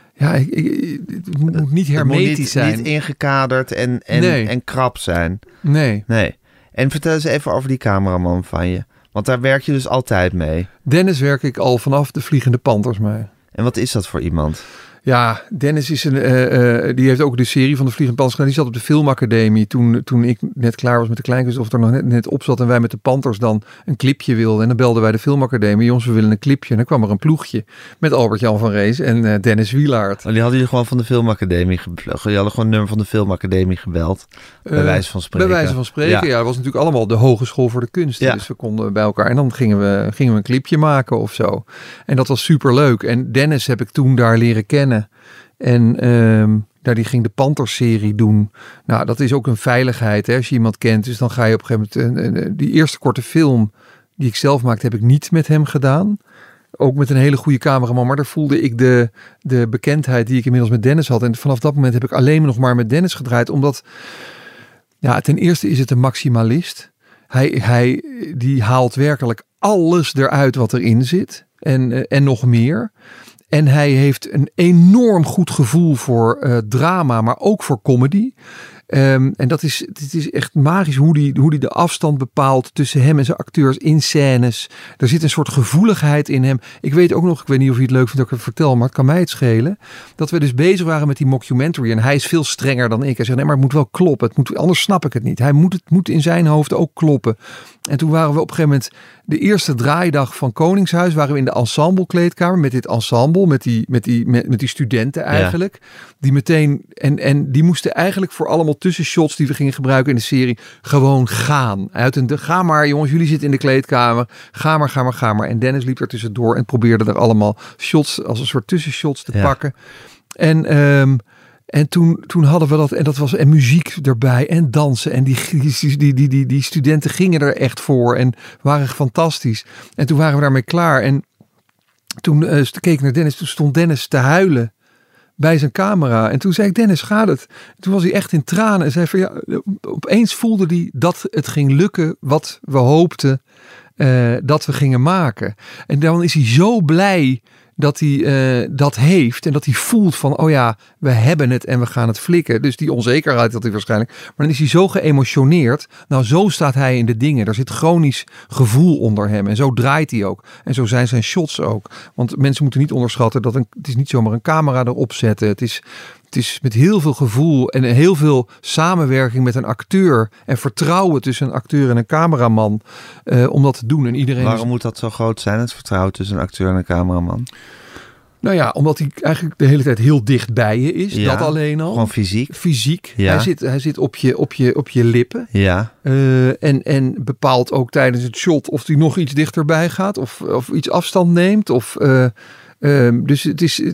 niet hermetisch zijn. Niet ingekaderd en krap zijn. Nee. En vertel eens even over die cameraman van je. Want daar werk je dus altijd mee. Dennis werk ik al vanaf de Vliegende Panthers mee. En wat is dat voor iemand? Ja, Dennis is die heeft ook de serie van de Vliegende Panthers gedaan. Die zat op de filmacademie toen ik net klaar was met de kleinkunst, of er nog net op zat en wij met de Panthers dan een clipje wilden. En dan belden wij de filmacademie. Jongens, we willen een clipje. En dan kwam er een ploegje met Albert-Jan van Rees en Dennis Wielaert. Die hadden jullie gewoon van de filmacademie die hadden gewoon een nummer van de filmacademie gebeld. Bij wijze van spreken. Bij wijze van spreken, ja. Dat was natuurlijk allemaal de Hogeschool voor de Kunsten. Ja. Dus we konden bij elkaar. En dan gingen we een clipje maken of zo. En dat was super leuk. En Dennis heb ik toen daar leren kennen. En die ging de Panthers-serie doen. Nou, dat is ook een veiligheid, hè, als je iemand kent. Dus dan ga je op een gegeven moment... die eerste korte film die ik zelf maakte, heb ik niet met hem gedaan. Ook met een hele goede cameraman. Maar daar voelde ik de bekendheid die ik inmiddels met Dennis had. En vanaf dat moment heb ik alleen nog maar met Dennis gedraaid. Omdat, ten eerste is het een maximalist. Hij die haalt werkelijk alles eruit wat erin zit. En nog meer. En hij heeft een enorm goed gevoel voor drama, maar ook voor comedy. En het is echt magisch hoe die de afstand bepaalt tussen hem en zijn acteurs in scènes. Er zit een soort gevoeligheid in hem. Ik weet ook nog, ik weet niet of je het leuk vindt dat ik het vertel, maar het kan mij het schelen. Dat we dus bezig waren met die mockumentary. En hij is veel strenger dan ik. Hij zegt, nee, maar het moet wel kloppen. Anders snap ik het niet. Het moet in zijn hoofd ook kloppen. En toen waren we op een gegeven moment de eerste draaidag van Koningshuis waren we in de ensemblekleedkamer met dit ensemble, met die studenten eigenlijk. Ja. Die meteen, en die moesten eigenlijk voor allemaal tussenshots die we gingen gebruiken in de serie gewoon gaan. Ga maar jongens, jullie zitten in de kleedkamer. Ga maar. En Dennis liep er tussendoor en probeerde er allemaal shots als een soort tussenshots te pakken. En toen hadden we dat, en muziek erbij en dansen. En die studenten gingen er echt voor en waren fantastisch. En toen waren we daarmee klaar. En toen keek ik naar Dennis, toen stond Dennis te huilen bij zijn camera. En toen zei ik, Dennis, gaat het? En toen was hij echt in tranen en zei van ja, opeens voelde hij dat het ging lukken wat we hoopten dat we gingen maken. En dan is hij zo blij dat hij dat heeft en dat hij voelt van, oh ja, we hebben het en we gaan het flikken. Dus die onzekerheid had hij waarschijnlijk. Maar dan is hij zo geëmotioneerd. Nou, zo staat hij in de dingen. Er zit chronisch gevoel onder hem. En zo draait hij ook. En zo zijn zijn shots ook. Want mensen moeten niet onderschatten dat het is niet zomaar een camera erop zetten. Het is met heel veel gevoel en heel veel samenwerking met een acteur en vertrouwen tussen een acteur en een cameraman om dat te doen. En iedereen Waarom moet dat zo groot zijn, het vertrouwen tussen een acteur en een cameraman? Nou ja, omdat hij eigenlijk de hele tijd heel dicht bij je is. Ja, dat alleen al. Gewoon fysiek. Fysiek. Ja. Hij zit op je lippen. Ja. En bepaalt ook tijdens het shot of hij nog iets dichterbij gaat of iets afstand neemt of... Dus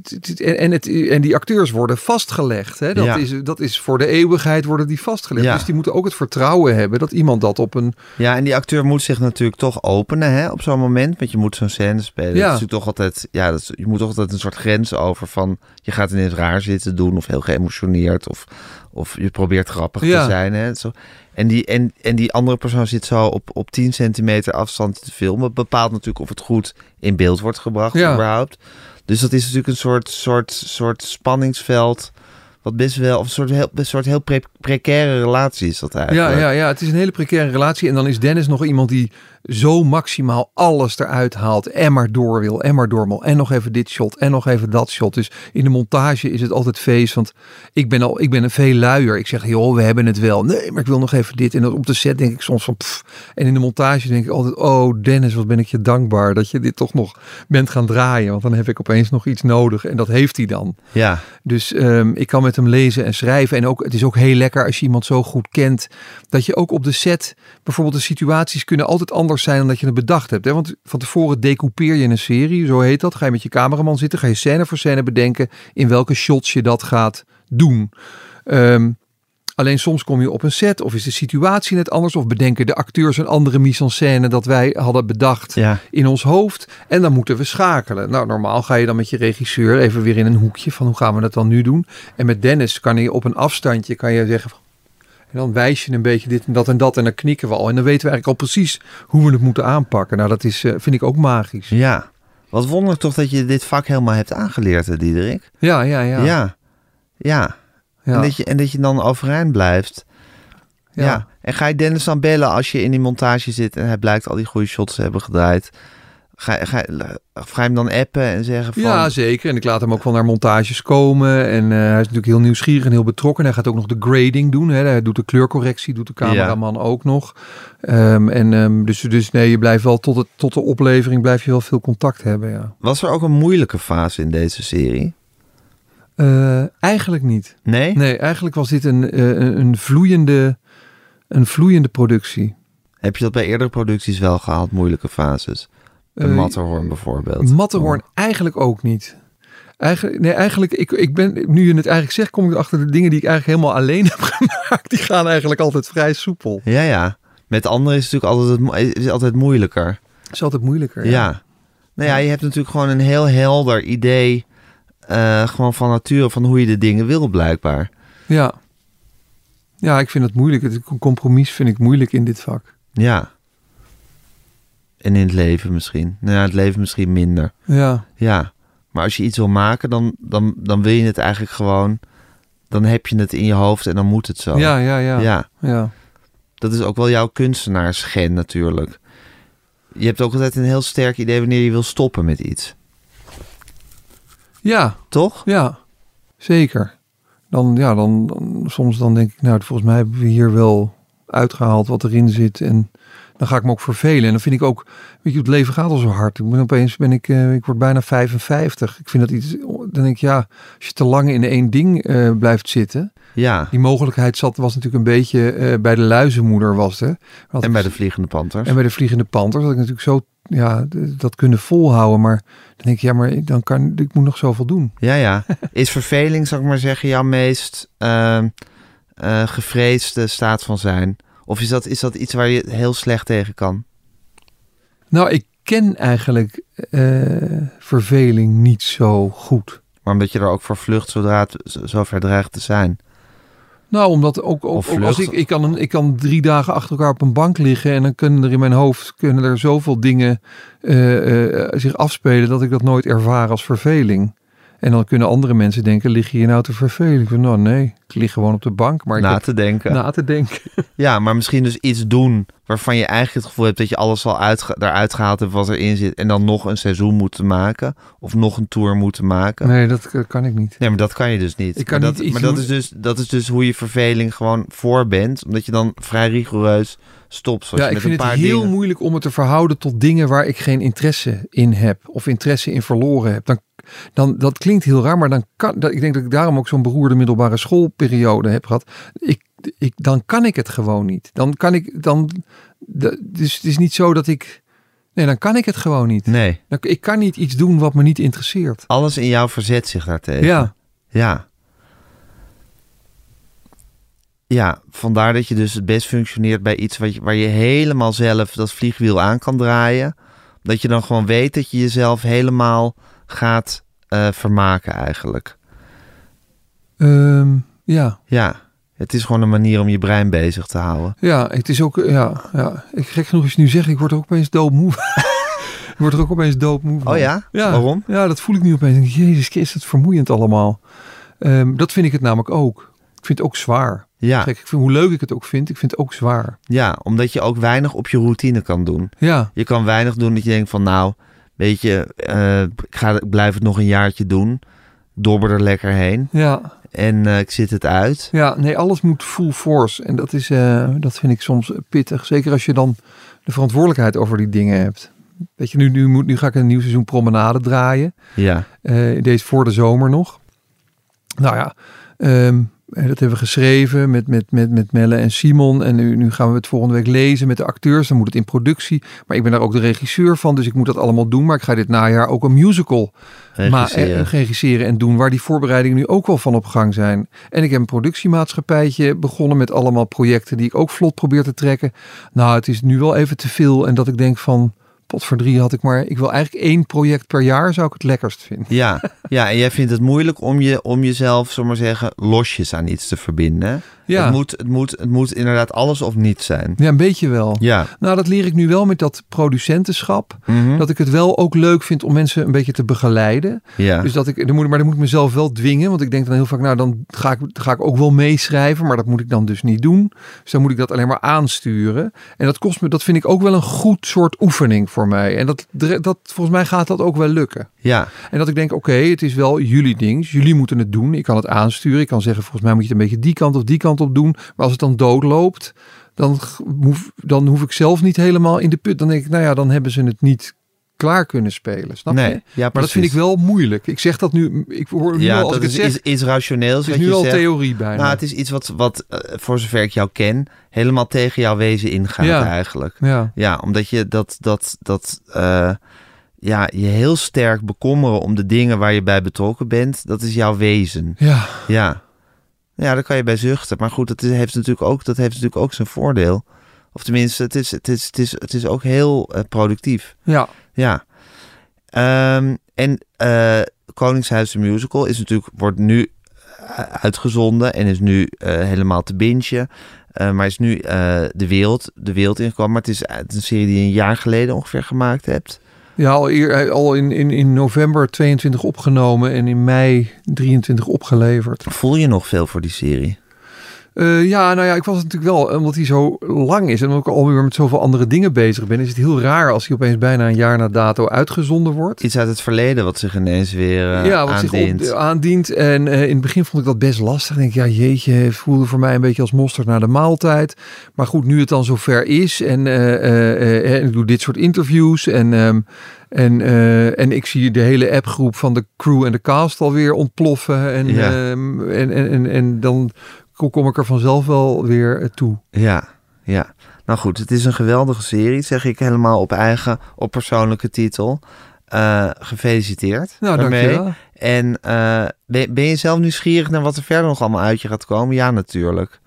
en die acteurs worden vastgelegd. Hè? Dat is voor de eeuwigheid worden die vastgelegd. Ja. Dus die moeten ook het vertrouwen hebben dat iemand dat op een... Ja, en die acteur moet zich natuurlijk toch openen, hè, op zo'n moment. Want je moet zo'n scène spelen. Ja. Dat is toch altijd, je moet toch altijd een soort grens over van... je gaat ineens raar zitten doen of heel geëmotioneerd of je probeert grappig te zijn. Hè? Zo. En die andere persoon zit zo op 10 centimeter afstand te filmen. Dat bepaalt natuurlijk of het goed in beeld wordt gebracht überhaupt. Dus dat is natuurlijk een soort spanningsveld. Wat best wel, of een soort heel precaire relatie is dat eigenlijk. Ja, het is een hele precaire relatie. En dan is Dennis nog iemand die zo maximaal alles eruit haalt en maar door wil en maar door wil. En nog even dit shot en nog even dat shot. Dus in de montage is het altijd feest. Want ik ben een veel luier. Ik zeg, joh, we hebben het wel. Nee, maar ik wil nog even dit. En op de set denk ik soms van pff. En in de montage denk ik altijd, oh Dennis, wat ben ik je dankbaar dat je dit toch nog bent gaan draaien. Want dan heb ik opeens nog iets nodig. En dat heeft hij dan. Ja. Dus ik kan met hem lezen en schrijven. En ook, het is ook heel lekker als je iemand zo goed kent. Dat je ook op de set, bijvoorbeeld de situaties kunnen altijd anders zijn dan dat je het bedacht hebt. Hè? Want van tevoren decoupeer je een serie, zo heet dat. Ga je met je cameraman zitten, ga je scène voor scène bedenken in welke shots je dat gaat doen. Alleen soms kom je op een set of is de situatie net anders of bedenken de acteurs een andere mise-en-scène dat wij hadden bedacht in ons hoofd en dan moeten we schakelen. Nou, normaal ga je dan met je regisseur even weer in een hoekje van hoe gaan we dat dan nu doen? En met Dennis kan je op een afstandje kan je zeggen en dan wijs je een beetje dit en dat en dan knikken we al en dan weten we eigenlijk al precies hoe we het moeten aanpakken. Nou, dat is vind ik ook magisch. Ja, wat wonderlijk toch dat je dit vak helemaal hebt aangeleerd, Diederik. Ja. Ja. En dat je dan overeind blijft. Ja. En ga je Dennis dan bellen als je in die montage zit en hij blijkt al die goede shots te hebben gedraaid? Ga je hem dan appen en zeggen van... Ja, zeker. En ik laat hem ook wel naar montages komen. En hij is natuurlijk heel nieuwsgierig en heel betrokken. Hij gaat ook nog de grading doen. Hè. Hij doet de kleurcorrectie, doet de cameraman ook nog. Dus nee, je blijft wel tot de oplevering blijf je wel veel contact hebben. Ja. Was er ook een moeilijke fase in deze serie? Eigenlijk niet. Nee? Nee, eigenlijk was dit een vloeiende productie. Heb je dat bij eerdere producties wel gehad, moeilijke fases? Matterhorn bijvoorbeeld. Matterhorn eigenlijk ook niet. Eigenlijk, ik ben, nu je het eigenlijk zegt, kom ik achter de dingen die ik eigenlijk helemaal alleen heb gemaakt. Die gaan eigenlijk altijd vrij soepel. Ja. Met anderen is het natuurlijk altijd moeilijker. Het is altijd moeilijker, ja. Nou ja, je hebt natuurlijk gewoon een heel helder idee... gewoon van nature, van hoe je de dingen wil blijkbaar. Ja, ik vind het moeilijk. Het compromis vind ik moeilijk in dit vak. Ja. En in het leven misschien. Nou ja, het leven misschien minder. Ja. Maar als je iets wil maken, dan wil je het eigenlijk gewoon... Dan heb je het in je hoofd en dan moet het zo. Ja. Dat is ook wel jouw kunstenaarsgen natuurlijk. Je hebt ook altijd een heel sterk idee wanneer je wil stoppen met iets. Ja. Toch? Ja, zeker. Dan soms denk ik, nou, volgens mij hebben we hier wel uitgehaald wat erin zit. En Dan ga ik me ook vervelen. En dan vind ik ook, weet je, het leven gaat al zo hard. Ik word bijna 55. Ik vind dat iets, dan denk ik, ja, als je te lang in één ding blijft zitten. Ja. Die mogelijkheid was natuurlijk een beetje bij de luizenmoeder was er. En bij de Vliegende Panters. En bij de Vliegende Panters had ik natuurlijk zo, ja, dat kunnen volhouden. Maar dan denk ik, ja, maar ik moet nog zoveel doen. Ja. Is verveling, zou ik maar zeggen, jouw meest gevreesde staat van zijn? Of is dat iets waar je heel slecht tegen kan? Nou, ik ken eigenlijk verveling niet zo goed. Maar omdat je er ook voor vlucht zodra het zover dreigt te zijn. Nou, omdat ook als ik kan 3 dagen achter elkaar op een bank liggen en dan kunnen er in mijn hoofd zoveel dingen zich afspelen dat ik dat nooit ervaar als verveling. En dan kunnen andere mensen denken, lig je hier nou te vervelen? Ik vind, nou nee, ik lig gewoon op de bank. Maar na te denken. Ja, maar misschien dus iets doen waarvan je eigenlijk het gevoel hebt dat je alles al eruit gehaald hebt wat erin zit. En dan nog een seizoen moeten maken. Of nog een tour moeten maken. Nee, dat kan ik niet. Nee, maar dat kan je dus niet. Dat is dus hoe je verveling gewoon voor bent. Omdat je dan vrij rigoureus stopt. Ja, ik vind het heel moeilijk om het te verhouden tot dingen waar ik geen interesse in heb. Of interesse in verloren heb. Dan dat klinkt heel raar, maar ik denk dat ik daarom ook zo'n beroerde middelbare schoolperiode heb gehad. Dan kan ik het gewoon niet. Dus het is niet zo dat ik... Nee, dan kan ik het gewoon niet. Nee. Ik kan niet iets doen wat me niet interesseert. Alles in jou verzet zich daartegen. Ja. Ja, vandaar dat je dus het best functioneert bij iets waar je helemaal zelf dat vliegwiel aan kan draaien. Dat je dan gewoon weet dat je jezelf helemaal gaat vermaken eigenlijk. Ja. Ja, het is gewoon een manier om je brein bezig te houden. Ja, het is ook, ja. Gek genoeg als je nu zegt, ik word er ook opeens doodmoe. Oh ja? Waarom? Ja, dat voel ik nu opeens. Jezus, is het vermoeiend allemaal. Dat vind ik het namelijk ook. Ik vind het ook zwaar. Ja. Kijk, ik vind, hoe leuk ik het ook vind, ik vind het ook zwaar. Ja, omdat je ook weinig op je routine kan doen. Ja. Je kan weinig doen dat je denkt van nou, weet je, ik blijf het nog een jaartje doen. Dobber er lekker heen. Ja. En ik zit het uit. Ja, nee, alles moet full force. En dat vind ik soms pittig. Zeker als je dan de verantwoordelijkheid over die dingen hebt. Weet je, nu ga ik een nieuw seizoen Promenade draaien. Ja. Deze voor de zomer nog. Nou ja, dat hebben we geschreven met Melle en Simon. En nu gaan we het volgende week lezen met de acteurs. Dan moet het in productie. Maar ik ben daar ook de regisseur van. Dus ik moet dat allemaal doen. Maar ik ga dit najaar ook een musical regisseren en doen. Waar die voorbereidingen nu ook wel van op gang zijn. En ik heb een productiemaatschappijtje begonnen met allemaal projecten die ik ook vlot probeer te trekken. Nou, het is nu wel even te veel. En dat ik denk van... Potverdrie had ik maar... Ik wil eigenlijk 1 project per jaar, zou ik het lekkerst vinden. Ja, en jij vindt het moeilijk om jezelf, zullen we maar zeggen, losjes aan iets te verbinden. Ja. Het moet inderdaad alles of niets zijn. Ja, een beetje wel. Ja. Nou, dat leer ik nu wel met dat producentenschap. Mm-hmm. Dat ik het wel ook leuk vind om mensen een beetje te begeleiden. Ja. Dus dan moet ik mezelf wel dwingen. Want ik denk dan heel vaak, nou, dan ga ik ook wel meeschrijven. Maar dat moet ik dan dus niet doen. Dus dan moet ik dat alleen maar aansturen. En dat vind ik ook wel een goed soort oefening voor mij. En dat volgens mij gaat dat ook wel lukken. Ja. En dat ik denk, oké, het is wel jullie ding. Jullie moeten het doen. Ik kan het aansturen. Ik kan zeggen, volgens mij moet je het een beetje die kant of die kant op doen. Maar als het dan doodloopt, dan hoef ik zelf niet helemaal in de put. Dan denk ik, nou ja, dan hebben ze het niet klaar kunnen spelen. Snap je? Ja, maar dat vind ik wel moeilijk. Ik zeg dat nu, ik hoor nu al als ik het zeg. Iets rationeels. Het is nu al theorie bijna. Nou, het is iets wat voor zover ik jou ken, helemaal tegen jouw wezen ingaat eigenlijk. Ja, omdat je je heel sterk bekommeren om de dingen waar je bij betrokken bent, dat is jouw wezen. Ja, daar kan je bij zuchten. Maar goed, dat heeft natuurlijk ook zijn voordeel. Of tenminste, het is ook heel productief. Ja. Koningshuis de Musical wordt nu uitgezonden en is nu helemaal te bingen. Maar is nu de wereld ingekomen. Maar het is een serie die je een jaar geleden ongeveer gemaakt hebt. Ja, al in november 22 opgenomen en in mei 23 opgeleverd. Voel je nog veel voor die serie? Ik was het natuurlijk wel, omdat hij zo lang is en omdat ik alweer met zoveel andere dingen bezig ben, is het heel raar als hij opeens bijna een jaar na dato uitgezonden wordt. Iets uit het verleden wat zich ineens weer aandient. Zich aandient. En in het begin vond ik dat best lastig. Ik denk, jeetje, het voelde voor mij een beetje als mosterd na de maaltijd. Maar goed, nu het dan zover is en ik doe dit soort interviews en ik zie de hele appgroep van de crew en de cast alweer ontploffen en dan kom ik er vanzelf wel weer toe. Ja. Nou goed, het is een geweldige serie, zeg ik helemaal op persoonlijke titel. Gefeliciteerd. Nou, dankjewel. En ben je zelf nieuwsgierig naar wat er verder nog allemaal uit je gaat komen? Ja, natuurlijk.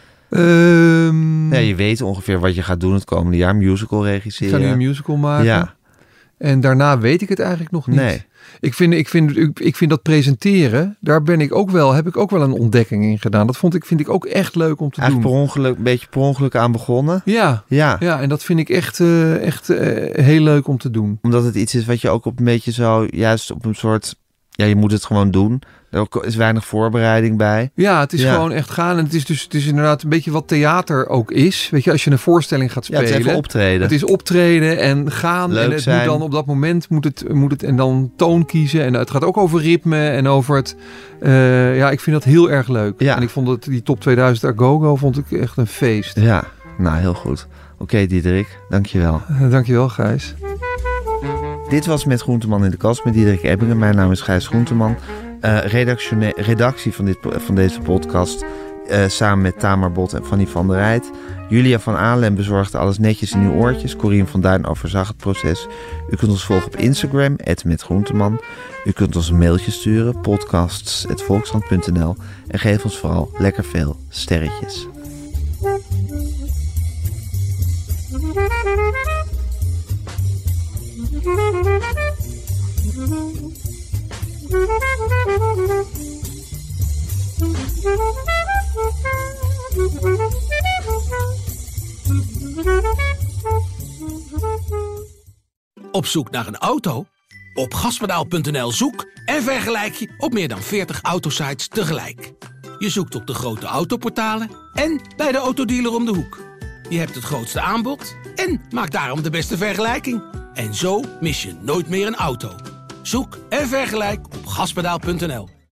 Je weet ongeveer wat je gaat doen het komende jaar. Musical regisseren. Ik ga nu een musical maken. Ja. En daarna weet ik het eigenlijk nog niet. Nee. Ik vind dat presenteren, daar heb ik ook wel een ontdekking in gedaan. Dat vind ik ook echt leuk om te doen. Eigenlijk een beetje per ongeluk aan begonnen. Ja, en dat vind ik echt heel leuk om te doen. Omdat het iets is wat je ook op een beetje zo, juist op een soort, je moet het gewoon doen. Er is weinig voorbereiding bij. Ja, het is gewoon echt gaan. En het is inderdaad een beetje wat theater ook is. Weet je, als je een voorstelling gaat spelen. Ja, het is even optreden. Het is optreden en gaan. Leuk en het zijn. moet dan op dat moment moet het en dan toon kiezen. En het gaat ook over ritme en over het. Ik vind dat heel erg leuk. Ja. En ik vond die top 2000 Agogo vond ik echt een feest. Ja, nou heel goed. Oké, Diederik, dankjewel. Dankjewel, Gijs. Dit was Met Groenteman in de Kast met Diederik Ebbingen. Mijn naam is Gijs Groenteman. Redactie van deze podcast samen met Tamar Bot en Fanny van der Rijt. Julia van Alem bezorgde alles netjes in uw oortjes. Corien van Duin overzag het proces. U kunt ons volgen op Instagram, @metgroenteman. U kunt ons een mailtje sturen, podcasts@volkskrant.nl. En geef ons vooral lekker veel sterretjes. Op zoek naar een auto? Op gaspedaal.nl zoek en vergelijk je op meer dan 40 autosites tegelijk. Je zoekt op de grote autoportalen en bij de autodealer om de hoek. Je hebt het grootste aanbod en maak daarom de beste vergelijking. En zo mis je nooit meer een auto. Zoek en vergelijk op gaspedaal.nl.